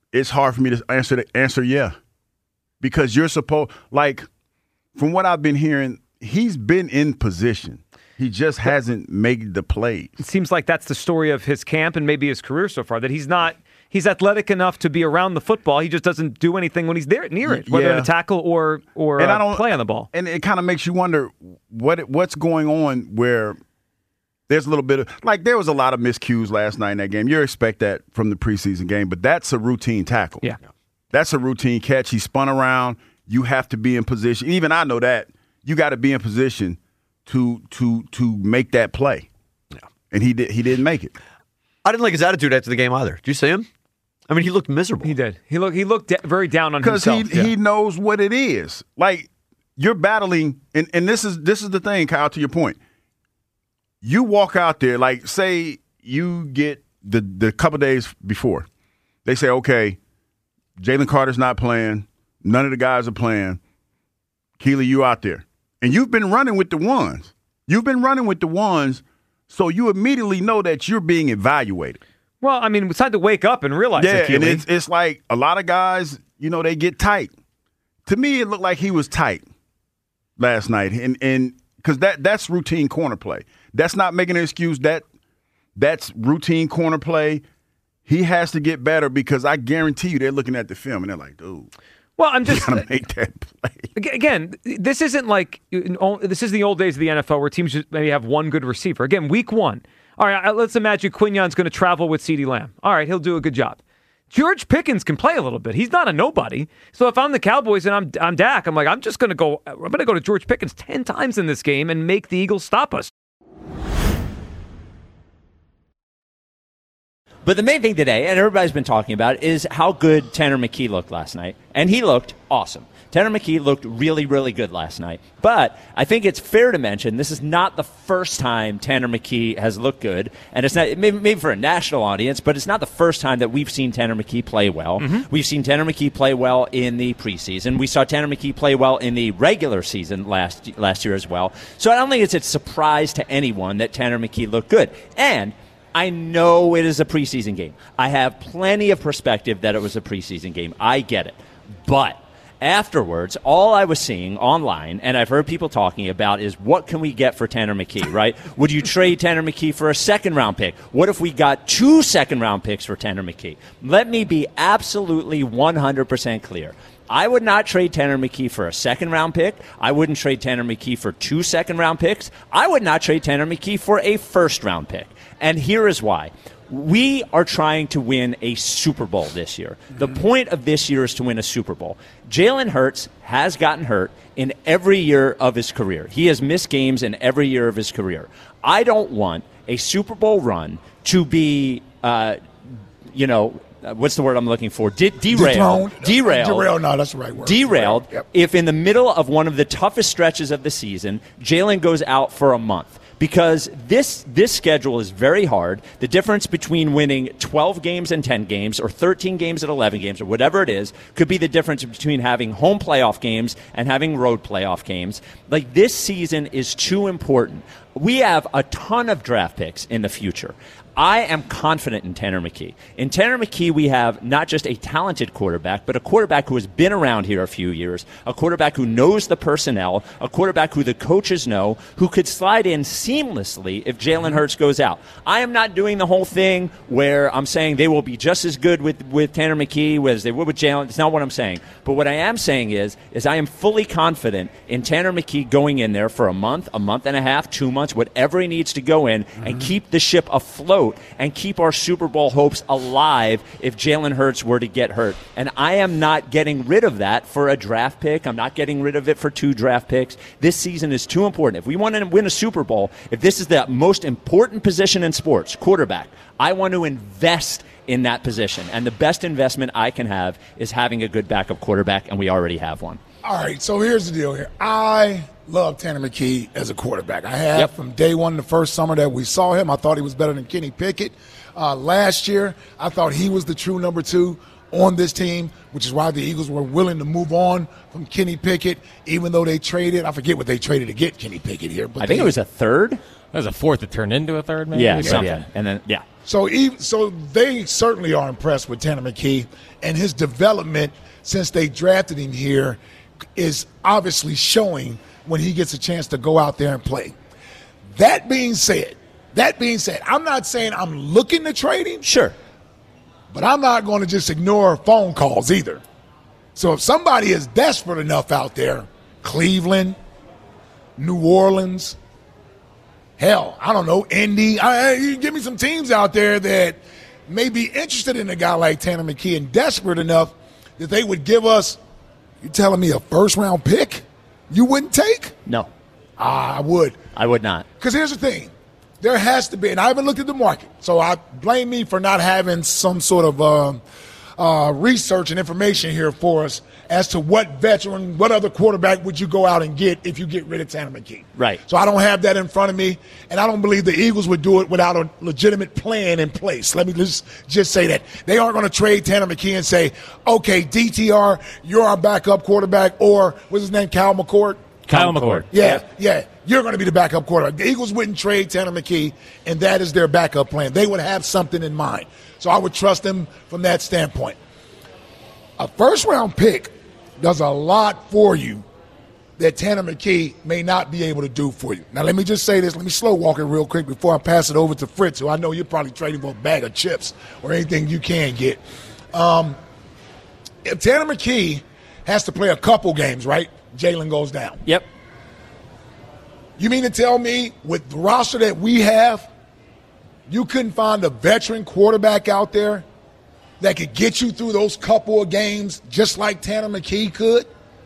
it's hard for me to answer the answer yeah. Because you're supposed, like, from what I've been hearing, he's been in position. He just hasn't made the plays. It seems like that's the story of his camp and maybe his career so far, that he's not – he's athletic enough to be around the football. He just doesn't do anything when he's there near it, whether Yeah. in a tackle or, or And I uh, don't- play on the ball. And it kind of makes you wonder what it- what's going on where there's a little bit of – like, there was a lot of miscues last night in that game. You expect that from the preseason game, but that's a routine tackle. Yeah. That's a routine catch. He spun around. You have to be in position. Even I know that. You got to be in position to to to make that play. Yeah. And he did. He didn't make it. I didn't like his attitude after the game either. Did you see him? I mean, he looked miserable. He did. He looked. He looked de- very down on Because himself. he Yeah. he knows what it is. Like, you're battling, and, and this is this is the thing, Kyle. To your point, you walk out there. Like, say you get the the couple days before, they say, okay, Jalen Carter's not playing. None of the guys are playing. Keely, you out there. And you've been running with the ones. You've been running with the ones, so you immediately know that you're being evaluated. Well, I mean, it's time to wake up and realize Yeah, it, Keely. and it's, it's like a lot of guys, you know, they get tight. To me, it looked like he was tight last night. And and because that, that's routine corner play. That's not making an excuse. That That's routine corner play. He has to get better because I guarantee you they're looking at the film and they're like, dude. Well, I'm just going to make that play. Again, this isn't like this is the old days of the N F L where teams just maybe have one good receiver. Again, week one. All right, let's imagine Quignon's going to travel with CeeDee Lamb. All right, he'll do a good job. George Pickens can play a little bit. He's not a nobody. So if I'm the Cowboys and I'm I'm Dak, I'm like I'm just going to go. I'm going to go to George Pickens ten times in this game and make the Eagles stop us. But the main thing today, and everybody's been talking about, is how good Tanner McKee looked last night. And he looked awesome. Tanner McKee looked really, really good last night. But I think it's fair to mention this is not the first time Tanner McKee has looked good. And it's not maybe, maybe for a national audience, but it's not the first time that we've seen Tanner McKee play well. Mm-hmm. We've seen Tanner McKee play well in the preseason. We saw Tanner McKee play well in the regular season last last year as well. So I don't think it's a surprise to anyone that Tanner McKee looked good. And I know it is a preseason game. I have plenty of perspective that it was a preseason game. I get it. But afterwards, all I was seeing online, and I've heard people talking about, is what can we get for Tanner McKee, right? Would you trade Tanner McKee for a second-round pick? What if we got two second-round picks for Tanner McKee? Let me be absolutely one hundred percent clear. I would not trade Tanner McKee for a second-round pick. I wouldn't trade Tanner McKee for two second-round picks. I would not trade Tanner McKee for a first-round pick. And here is why. We are trying to win a Super Bowl this year. The point of this year is to win a Super Bowl. Jalen Hurts has gotten hurt in every year of his career. He has missed games in every year of his career. I don't want a Super Bowl run to be, uh, you know, uh, what's the word I'm looking for? De- derailed. Dethroned. Derailed. Derailed, no, that's the right word. Derailed. Yep. If in the middle of one of the toughest stretches of the season, Jalen goes out for a month. Because this this schedule is very hard. The difference between winning twelve games and ten games or thirteen games and eleven games or whatever it is could be the difference between having home playoff games and having road playoff games. Like, this season is too important. We have a ton of draft picks in the future. I am confident in Tanner McKee. In Tanner McKee, we have not just a talented quarterback, but a quarterback who has been around here a few years, a quarterback who knows the personnel, a quarterback who the coaches know, who could slide in seamlessly if Jalen Hurts goes out. I am not doing the whole thing where I'm saying they will be just as good with, with Tanner McKee as they would with Jalen. It's not what I'm saying. But what I am saying is, is I am fully confident in Tanner McKee going in there for a month, a month and a half, two months, whatever he needs to go in, mm-hmm. and keep the ship afloat and keep our Super Bowl hopes alive if Jalen Hurts were to get hurt. And I am not getting rid of that for a draft pick. I'm not getting rid of it for two draft picks. This season is too important. If we want to win a Super Bowl, if this is the most important position in sports, quarterback, I want to invest in that position. And the best investment I can have is having a good backup quarterback, and we already have one. All right, so here's the deal here. I love Tanner McKee as a quarterback. I have yep. from day one, the first summer that we saw him. I thought he was better than Kenny Pickett. Uh, last year, I thought he was the true number two on this team, which is why the Eagles were willing to move on from Kenny Pickett, even though they traded. I forget what they traded to get Kenny Pickett here. But I think they, it was a third. That was a fourth that turned into a third, maybe? Yeah, something. yeah, and then yeah. So, even, so they certainly are impressed with Tanner McKee, and his development since they drafted him here is obviously showing when he gets a chance to go out there and play. That being said, that being said, I'm not saying I'm looking to trade him. Sure. But I'm not going to just ignore phone calls either. So if somebody is desperate enough out there, Cleveland, New Orleans, hell, I don't know, Indy, I, you give me some teams out there that may be interested in a guy like Tanner McKee and desperate enough that they would give us, you telling me a first-round pick you wouldn't take? No. Ah, I would. I would not. Because here's the thing. There has to be, and I haven't looked at the market, so I blame me for not having some sort of uh, uh, research and information here for us as to what veteran, what other quarterback would you go out and get if you get rid of Tanner McKee. Right. So I don't have that in front of me, and I don't believe the Eagles would do it without a legitimate plan in place. Let me just, just say that. They aren't going to trade Tanner McKee and say, okay, D T R, you're our backup quarterback, or what's his name, Kyle McCord? Kyle McCord. Yeah, yeah. You're going to be the backup quarterback. The Eagles wouldn't trade Tanner McKee, and that is their backup plan. They would have something in mind. So I would trust them from that standpoint. A first-round pick does a lot for you that Tanner McKee may not be able to do for you. Now, let me just say this. Let me slow walk it real quick before I pass it over to Fritz, who I know you're probably trading for a bag of chips or anything you can get. Um, if Tanner McKee has to play a couple games, right, Jalen goes down. Yep. You mean to tell me with the roster that we have, you couldn't find a veteran quarterback out there that could get you through those couple of games just like Tanner McKee could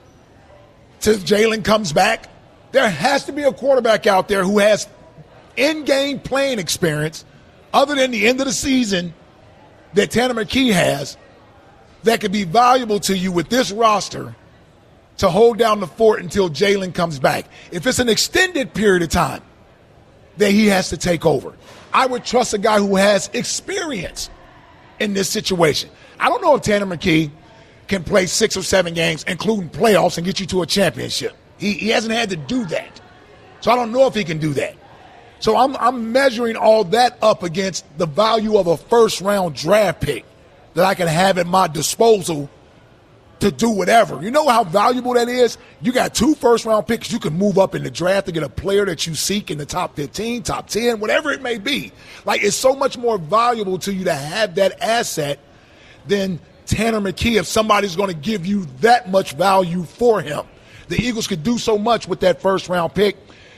till Jalen comes back? There has to be a quarterback out there who has in-game playing experience other than the end of the season that Tanner McKee has that could be valuable to you with this roster to hold down the fort until Jalen comes back. If it's an extended period of time that he has to take over, I would trust a guy who has experience in this situation. I don't know if Tanner McKee can play six or seven games, including playoffs, and get you to a championship. He, he hasn't had to do that. So I don't know if he can do that. So I'm, I'm measuring all that up against the value of a first-round draft pick that I can have at my disposal to do whatever. You know how valuable that is? You got two first-round picks. You can move up in the draft to get a player that you seek in the top fifteen, top ten, whatever it may be. Like, it's so much more valuable to you to have that asset than Tanner McKee if somebody's going to give you that much value for him. The Eagles could do so much with that first-round pick.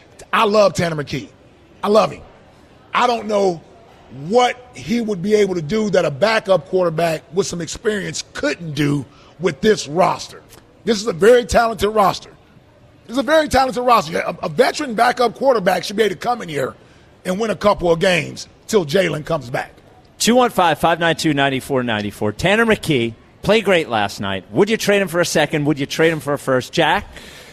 I love Tanner McKee. I love him. I don't know what he would be able to do that a backup quarterback with some experience couldn't do with this roster. This is a very talented roster. This is a very talented roster. A, a veteran backup quarterback should be able to come in here and win a couple of games till Jalen comes back. two one five, five nine two, nine four nine four. Tanner McKee played great last night. Would you trade him for a second? Would you trade him for a first? Jack?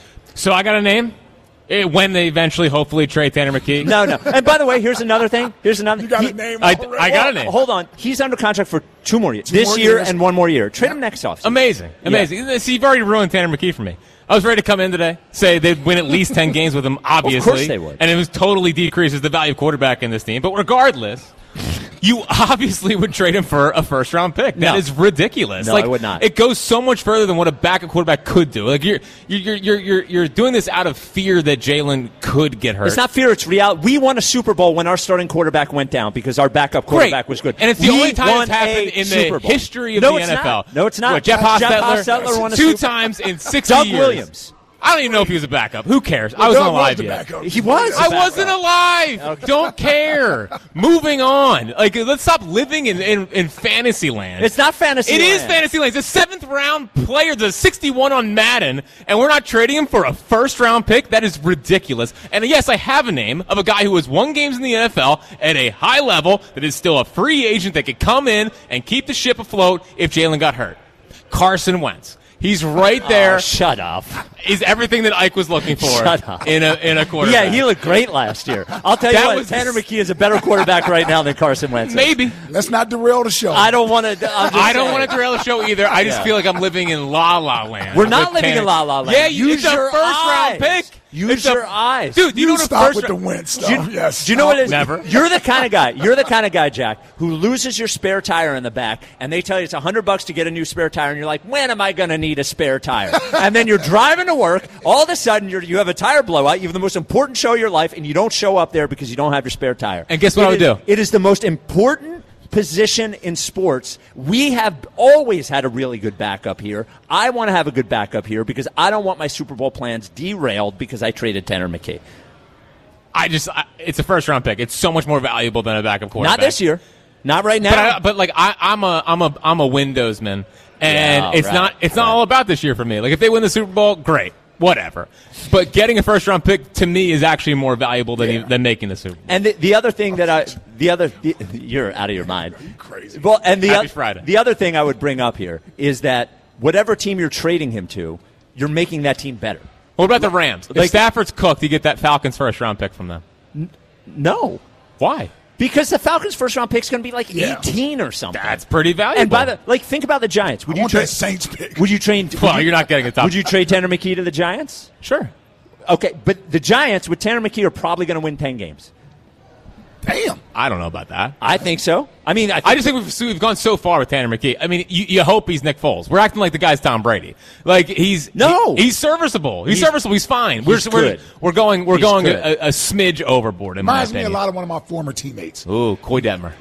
So I got a name? It, when they eventually, hopefully, trade Tanner McKee. No, no. And by the way, here's another thing. Here's another. You got he, a name? I, already? I got a well, name. Hold on. He's under contract for two more years. Two this more year years. and one more year. Trade him next offseason. Amazing. Amazing. Yeah. See, you've already ruined Tanner McKee for me. I was ready to come in today, say they'd win at least ten games with him, obviously. Of course they would. And it was totally decreases the value of quarterback in this team. But regardless, you obviously would trade him for a first-round pick. That No. is ridiculous. No, like, I would not. It goes so much further than what a backup quarterback could do. Like you're you're you're you're you're doing this out of fear that Jalen could get hurt. It's not fear. It's reality. We won a Super Bowl when our starting quarterback went down because our backup quarterback Great. was good. And it's the We only time won it's happened a in Super the Bowl. history of no, the it's N F L. Not. No, it's not. What, Jeff Jeff Hostetler? Hostetler won a two Super Bowl. times in sixty Doug years. Williams. I don't even know if he was a backup. Who cares? I wasn't Doug alive was the yet. backup. He was. I wasn't alive. Okay. Don't care. Moving on. Like, let's stop living in, in, in fantasy land. It's not fantasy It land. is fantasy land. It's a seventh round player, the sixty-one on Madden, and we're not trading him for a first round pick. That is ridiculous. And yes, I have a name of a guy who has won games in the N F L at a high level that is still a free agent that could come in and keep the ship afloat if Jalen got hurt. Carson Wentz. He's right there. Oh, shut up. He's everything that Ike was looking for Shut up. in a in a quarterback. Yeah, he looked great last year. I'll tell you That what, was- Tanner McKee is a better quarterback right now than Carson Wentz is. Maybe. Let's not derail the show. I don't want to. I don't want to derail the show either. I just Yeah. feel like I'm living in La La Land. We're not with living in Tanner. La La Land. Yeah, you, Use it's a your first round eyes. pick. Use It's a- your eyes. Dude, you, You know what a stop first with the round- win stuff. Do you, yes. do you know what it is? Never. You're the kind of guy. You're the kind of guy, Jack, who loses your spare tire in the back, and they tell you it's a hundred bucks to get a new spare tire, and you're like, when am I going to need a spare tire? And then you're driving to work. All of a sudden, you're, you have a tire blowout. You have the most important show of your life, and you don't show up there because you don't have your spare tire. And guess what It I would is- do? It is the most important position in sports. We have always had a really good backup here. I want to have a good backup here because I don't want my Super Bowl plans derailed because I traded Tanner McKee. I just, I, it's a first round pick. It's so much more valuable than a backup quarterback. Not this year. Not right now. But, I, but like I, I'm a, I'm a, I'm a Windowsman, and Yeah, it's right, not, it's not right. all about this year for me. Like if they win the Super Bowl, great, whatever. But getting a first round pick to me is actually more valuable than Yeah. than making the Super Bowl. And the, the other thing that I, the other, the, you're out of your mind. You crazy. Well, and the, Happy oth- Friday. the other thing I would bring up here is that whatever team you're trading him to, you're making that team better. What about the Rams? If Like- Stafford's cooked, you get that Falcons first round pick from them. No. Why? Because the Falcons' first round pick is going to be like Yeah. eighteen or something. That's pretty valuable. And by the like, think about the Giants. Would I you want trade? that Saints pick. Would you trade? Well, would you- you're not getting a top. Would you trade Tanner McKee to the Giants? Sure. Okay, but the Giants with Tanner McKee are probably going to win ten games. Damn. I don't know about that. I think so. I mean, I, think I just think we've, so we've gone so far with Tanner McKee. I mean, you, you hope he's Nick Foles. We're acting like the guy's Tom Brady. Like he's No. he- he's serviceable. He's, He's- serviceable. He's fine. he's we're, we're good. we're going we're He's going good. a, a smidge overboard in Reminds my me a opinion. lot of one of my former teammates. Ooh, Coy Detmer.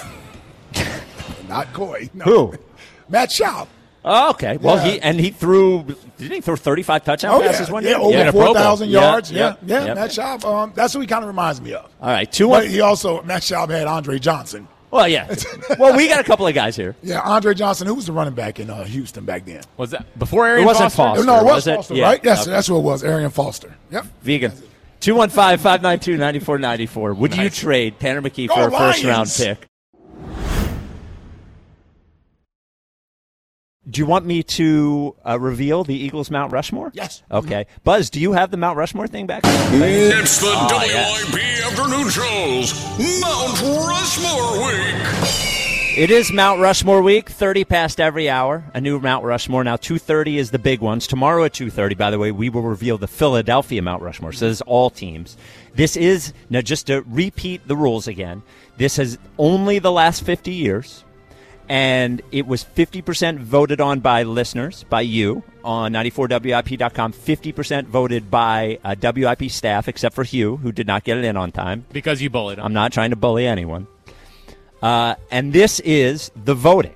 Not Coy. No. Who? Matt Schaub. Oh, okay. Well, Yeah. he and he threw. Didn't he throw thirty-five touchdown Oh, passes yeah. one Yeah, year? over Yeah, in a Pro Bowl. four thousand Yeah, yards. Yeah, yep, yeah. yep. Matt Schaub. Um, that's what he kind of reminds me of. All right, two But one. he also, Matt Schaub had Andre Johnson. Well, yeah. Well, we got a couple of guys here. Yeah, Andre Johnson, who was the running back in uh, Houston back then. Was that before Arian It wasn't Foster? Foster. no, it was, was it? Foster, Yeah. right? Yes, Okay. that's what it was. Arian Foster. Yep. Vegan. two one five, five nine two, nine four nine four. Would you Nice. trade Tanner McKee Go for a first round Lions! pick? Do you want me to uh, reveal the Eagles Mount Rushmore? Yes. Okay. Buzz, do you have the Mount Rushmore thing back? It's the Oh, W yeah. I P Afternoon Show's Mount Rushmore Week. It is Mount Rushmore week, thirty past every hour, a new Mount Rushmore. Now, two thirty is the big ones. Tomorrow at two thirty, by the way, we will reveal the Philadelphia Mount Rushmore. So this is all teams. This is, now just to repeat the rules again, this has only the last fifty years, and it was fifty percent voted on by listeners, by you, on ninety-four W I P dot com, fifty percent voted by uh, W I P staff, except for Hugh, who did not get it in on time. Because you bullied him. I'm not trying to bully anyone. Uh, and this is the voting.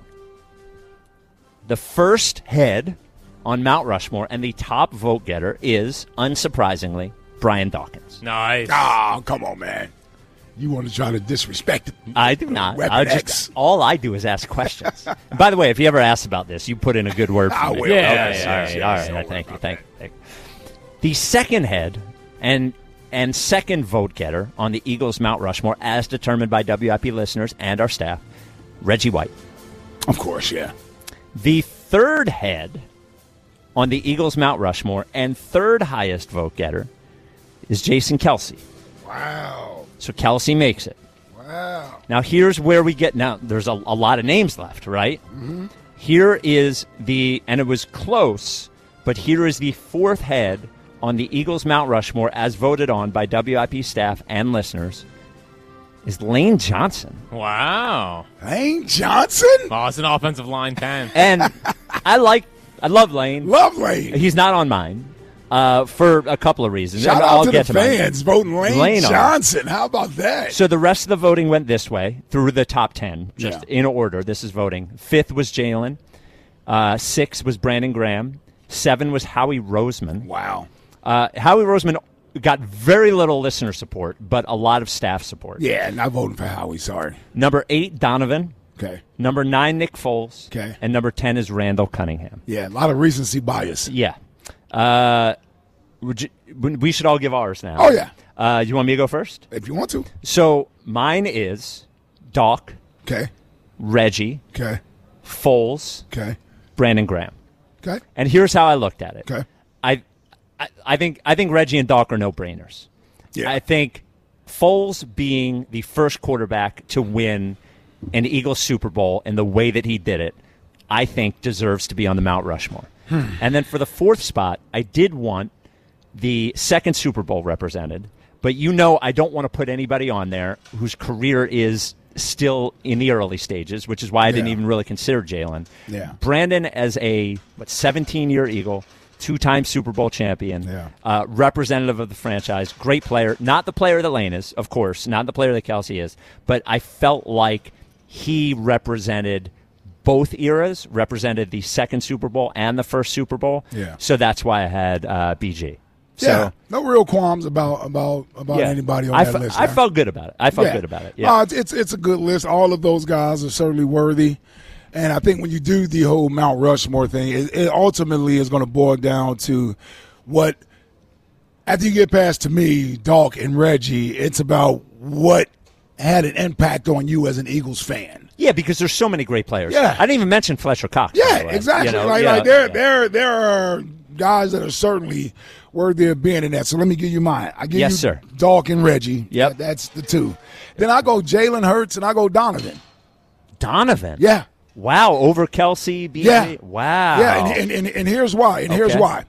The first head on Mount Rushmore and the top vote getter is, unsurprisingly, Brian Dawkins. Nice. Oh, come on, man. You want to try to disrespect it? I do not. Weapon I X. just, all I do is ask questions. And by the way, if you ever ask about this, you put in a good word for I me. will. Okay, Yeah, all yeah, right, yeah, all right, yeah, all yeah. right. Thank you, thank you, thank you. The second head and and second vote getter on the Eagles Mount Rushmore, as determined by W I P listeners and our staff, Reggie White. Of course, yeah. The third head on the Eagles Mount Rushmore and third highest vote getter is Jason Kelsey. Wow. So Kelsey makes it. Wow. Now here's where we get, now there's a, a lot of names left, right? Mm-hmm. Here is the, and it was close, but here is the fourth head on the Eagles Mount Rushmore as voted on by W I P staff and listeners is Lane Johnson. Wow. Lane Johnson? Oh, it's an offensive line ten. And I like, I love Lane. Love Lane. He's not on mine uh, for a couple of reasons. Shout And out I'll to get the to mine. fans voting Lane, Lane on it. Johnson. How about that? So the rest of the voting went this way through the top ten, just Yeah. in order. This is voting. Fifth was Jalen. Uh, six was Brandon Graham. Seven was Howie Roseman. Wow. Uh, Howie Roseman got very little listener support, but a lot of staff support. Yeah, not voting for Howie. Sorry. Number eight, Donovan. Okay. Number nine, Nick Foles. Okay. And number ten is Randall Cunningham. Yeah, a lot of recency bias. Yeah. Uh, would you- we should all give ours now. Oh, yeah. Uh, you want me to go first? If you want to. So mine is Doc, Okay. Reggie, Okay. Foles, Okay. Brandon Graham. Okay. And here's how I looked at it. Okay. I, I, I think I think Reggie and Doc are no-brainers. Yeah. I think Foles being the first quarterback to win an Eagles Super Bowl in the way that he did it, I think deserves to be on the Mount Rushmore. Hmm. And then for the fourth spot, I did want the second Super Bowl represented, but you know I don't want to put anybody on there whose career is still in the early stages, which is why I didn't Yeah. even really consider Jalen. Yeah. Brandon as a what seventeen-year Eagle, two-time Super Bowl champion, Yeah. uh, representative of the franchise, great player. Not the player that Lane is, of course, not the player that Kelsey is, but I felt like he represented both eras, represented the second Super Bowl and the first Super Bowl. Yeah. So that's why I had uh, B G. So, yeah, no real qualms about about about yeah. anybody on I that fe- list. I huh? felt good about it. I felt Yeah. good about it. Yeah. Uh, it's, it's it's a good list. All of those guys are certainly worthy, and I think when you do the whole Mount Rushmore thing, it, it ultimately is going to boil down to what. After you get past, to me, Doc and Reggie, it's about what had an impact on you as an Eagles fan. Yeah, because there's so many great players. Yeah. I didn't even mention Fletcher Cox. by Yeah, the way. exactly. You know, like, yeah, like there, yeah. there, there are guys that are certainly worthy of being in that. So let me give you mine. I give Yes, you sir. Doc and Reggie. Yep. That- that's the two. Then I go Jalen Hurts and I go Donovan. Donovan. Yeah. Wow, over Kelsey, B J. Yeah. Wow. Yeah, and, and, and, and here's why. And here's Okay. why.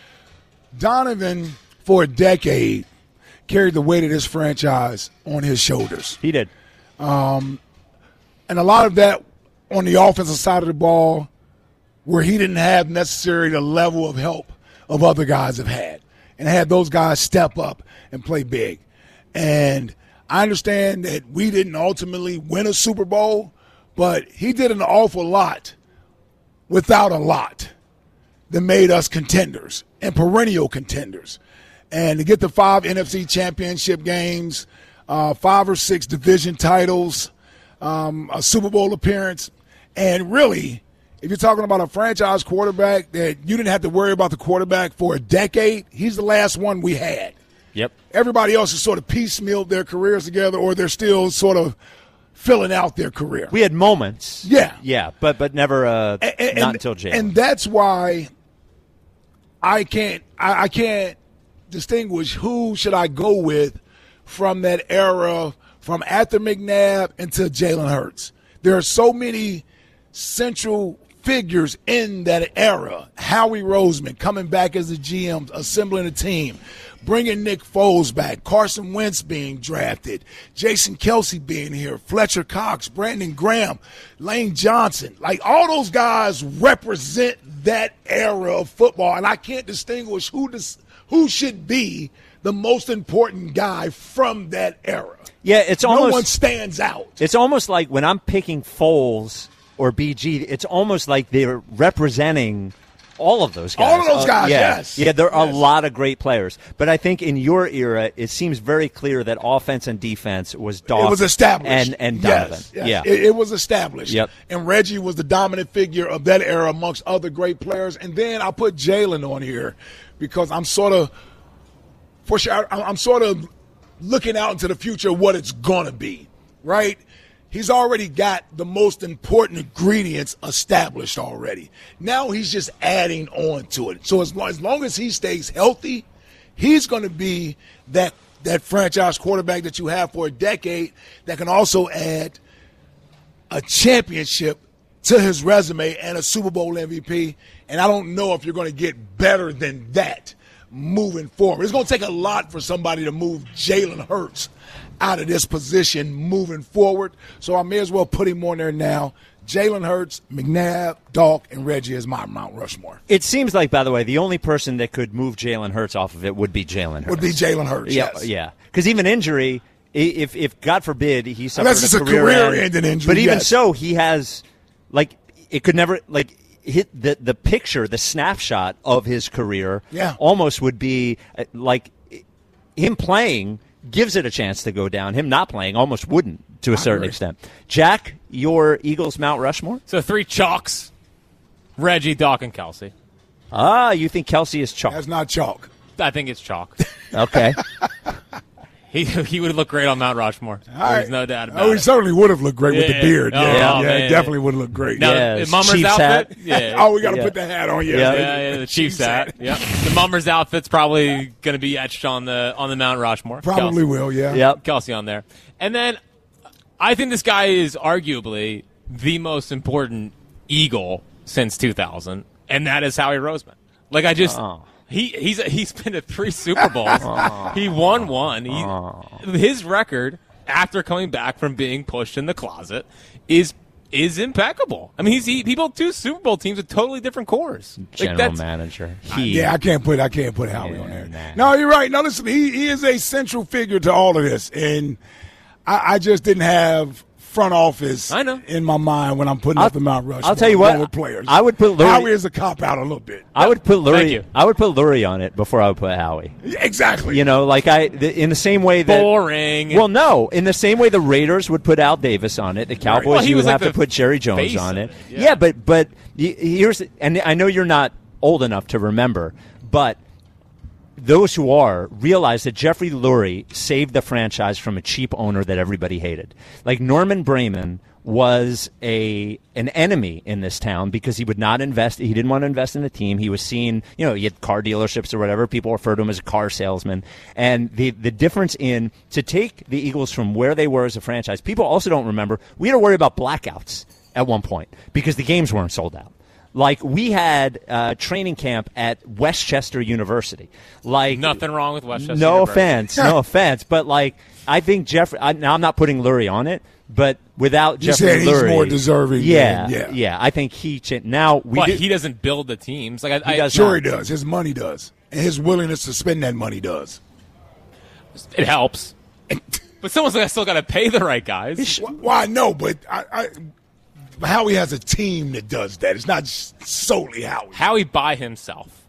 Donovan, for a decade, carried the weight of this franchise on his shoulders. He did. Um, and a lot of that on the offensive side of the ball, where he didn't have necessarily the level of help of other guys have had, and had those guys step up and play big. And I understand that we didn't ultimately win a Super Bowl, but he did an awful lot without a lot that made us contenders and perennial contenders. And to get the five N F C championship games, uh, five or six division titles, um, a Super Bowl appearance, and really, if you're talking about a franchise quarterback that you didn't have to worry about the quarterback for a decade, he's the last one we had. Yep. Everybody else has sort of piecemealed their careers together, or they're still sort of filling out their career. We had moments. Yeah. Yeah, but but never uh, And- and- not until Jalen. And that's why I can't I, I can't distinguish who should I go with from that era, from after McNabb until Jalen Hurts. There are so many central figures in that era. Howie Roseman coming back as a G M, assembling a team, bringing Nick Foles back, Carson Wentz being drafted, Jason Kelsey being here, Fletcher Cox, Brandon Graham, Lane Johnson. Like, all those guys represent that era of football, and I can't distinguish who this, who should be the most important guy from that era. Yeah, it's no almost one stands out. It's almost like when I'm picking Foles or B G, it's almost like they're representing all of those guys. All of those Uh, guys, yeah. yes. Yeah, there are a lot of great players. But I think in your era, it seems very clear that offense and defense was Doc It was established. and, and Yes, Donovan. yes. Yeah. It, it was established. Yep. And Reggie was the dominant figure of that era amongst other great players. And then I put Jalen on here because I'm sort of, for sure, I- I'm sort of looking out into the future of what it's going to be, right? He's already got the most important ingredients established already. Now he's just adding on to it. So as long as, long as he stays healthy, he's going to be that that franchise quarterback that you have for a decade that can also add a championship to his resume and a Super Bowl M V P. And I don't know if you're going to get better than that moving forward. It's going to take a lot for somebody to move Jalen Hurts out of this position moving forward. So I may as well put him on there now. Jalen Hurts, McNabb, Doc, and Reggie is my Mount Rushmore. It seems like, by the way, the only person that could move Jalen Hurts off of it would be Jalen Hurts. Would be Jalen Hurts, Yeah, yes. yeah. Because even injury, i- if if God forbid he suffered Unless it's a a career, career-ending injury, but even yes. so, he has like it could never like hit the the picture, the snapshot of his career. Yeah. almost would be uh, like him playing gives it a chance to go down. Him not playing almost wouldn't to a I certain agree. extent. Jack, your Eagles Mount Rushmore? So three chalks: Reggie, Doc, and Kelsey. Ah, you think Kelsey is chalk? That's not chalk. I think it's chalk. Okay. he he would look great on Mount Rushmore. There's no doubt about Oh, he it. certainly would have looked great with the Yeah. beard. Oh, Yeah, oh, yeah, man. he definitely would have looked great. Now, yeah. the Mummer's Chiefs outfit. hat. Yeah. Oh, we got to Yeah. put the hat on. Yeah, Yeah, yeah, yeah, the Chiefs hat. Yep. The Mummer's outfit's probably going to be etched on the on the Mount Rushmore. Probably Kelsey. will, yeah. Yep. Kelsey on there. And then I think this guy is arguably the most important Eagle since two thousand, and that is Howie Roseman. Like, I just Oh. He he's he's been to three Super Bowls. He won one. He, his record after coming back from being pushed in the closet is is impeccable. I mean, he's he, he built two Super Bowl teams with totally different cores. General like manager. He, yeah, I can't put I can't put Howie yeah, on there. Nah. No, you're right. No, listen, he, he is a central figure to all of this, and I, I just didn't have front office I know. in my mind when I'm putting I'll, up the Mount Rushmore. I'll tell you what, players. I would put Lurie. Howie is a cop out a little bit. I would put Thank Lurie. you. I would put Lurie on it before I would put Howie. Exactly. You know, like I the, in the same way that boring. Well, no, in the same way the Raiders would put Al Davis on it, the Cowboys well, you would like have to put Jerry Jones on it. it. Yeah. Yeah. but but here's and I know you're not old enough to remember, but those who are realize that Jeffrey Lurie saved the franchise from a cheap owner that everybody hated. Like Norman Brayman was a an enemy in this town because he would not invest. He didn't want to invest in the team. He was seen, you know, he had car dealerships or whatever. People refer to him as a car salesman. And the the difference in to take the Eagles from where they were as a franchise. People also don't remember we had to worry about blackouts at one point because the games weren't sold out. Like, we had uh, training camp at Westchester University. Like Nothing wrong with Westchester No University. offense, no offense. But, like, I think Jeffrey, I, now I'm not putting Lurie on it, but without You Jeffrey said he's Lurie. more deserving Yeah, than- yeah. yeah. I think he, now we But do, he doesn't build the teams. Like I, He I, does Sure not. he does. His money does. And his willingness to spend that money does. It helps. But someone's still got to pay the right guys. Well, I know, but I, I, Howie has a team that does that. It's not just solely Howie. Howie by himself.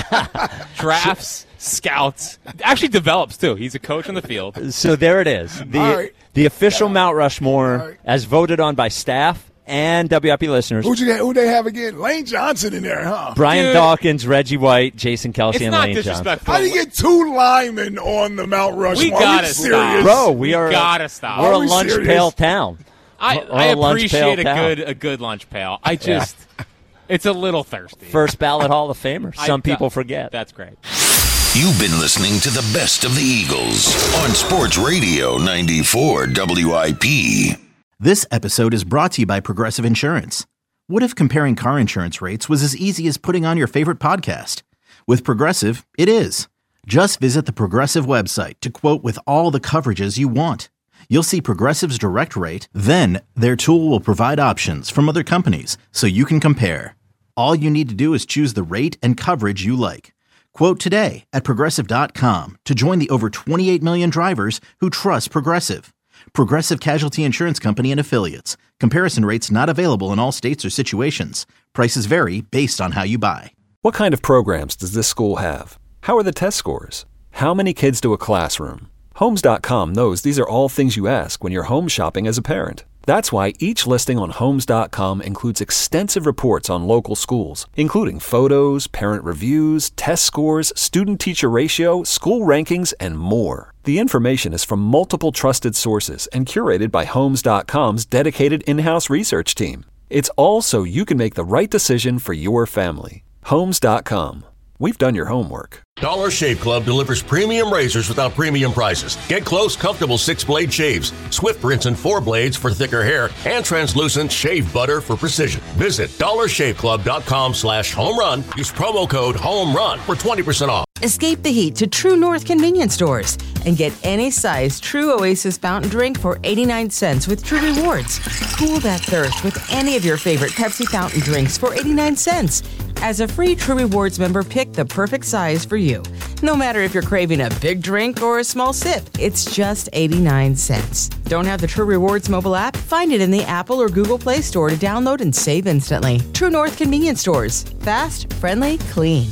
Drafts, scouts, actually develops too. He's a coach on the field. So there it is. The, All right. the official Mount Rushmore, right. as voted on by staff and W I P listeners. Who'd you, who'd they have again? Lane Johnson in there, huh? Brian Dude. Dawkins, Reggie White, Jason Kelsey, It's and not Lane Johnson. disrespectful. How do you get two linemen on the Mount Rushmore? We Are gotta serious? stop. Bro, we, We are gotta stop. We're Are a we lunch serious? pail town. I, We're I a lunch appreciate a pail good town. a good lunch pail. I just it's a little thirsty. First ballot Hall of Famer. I- Some people forget. That's great. You've been listening to the best of the Eagles on Sports Radio ninety-four W I P. This episode is brought to you by Progressive Insurance. What if comparing car insurance rates was as easy as putting on your favorite podcast? With Progressive, it is. Just visit the Progressive website to quote with all the coverages you want. You'll see Progressive's direct rate, then their tool will provide options from other companies so you can compare. All you need to do is choose the rate and coverage you like. Quote today at Progressive dot com to join the over twenty-eight million drivers who trust Progressive. Progressive Casualty Insurance Company and Affiliates. Comparison rates not available in all states or situations. Prices vary based on how you buy. What kind of programs does this school have? How are the test scores? How many kids do a classroom? Homes dot com knows these are all things you ask when you're home shopping as a parent. That's why each listing on Homes dot com includes extensive reports on local schools, including photos, parent reviews, test scores, student-teacher ratio, school rankings, and more. The information is from multiple trusted sources and curated by Homes dot com's dedicated in-house research team. It's all so you can make the right decision for your family. Homes dot com. We've done your homework. Dollar Shave Club delivers premium razors without premium prices. Get close, comfortable six-blade shaves, swift rinse and four blades for thicker hair, and translucent shave butter for precision. Visit dollar shave club dot com slash home run. Use promo code HOMERUN for twenty percent off. Escape the heat to True North convenience stores and get any size True Oasis fountain drink for eighty-nine cents with True Rewards. Cool that thirst with any of your favorite Pepsi fountain drinks for eighty-nine cents. As a free True Rewards member, pick the perfect size for you. No matter if you're craving a big drink or a small sip, it's just eighty-nine cents. Don't have the True Rewards mobile app? Find it in the Apple or Google Play Store to download and save instantly. True North convenience stores. Fast, friendly, clean.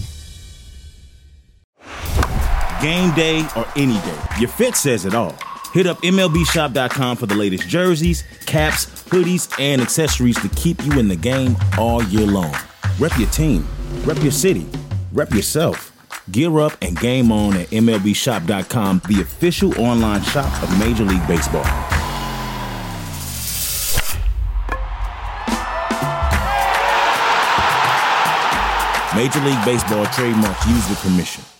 Game day or any day, your fit says it all. Hit up M L B shop dot com for the latest jerseys, caps, hoodies, and accessories to keep you in the game all year long. Rep your team, rep your city, rep yourself. Gear up and game on at M L B shop dot com, the official online shop of Major League Baseball. Major League Baseball trademark used with permission.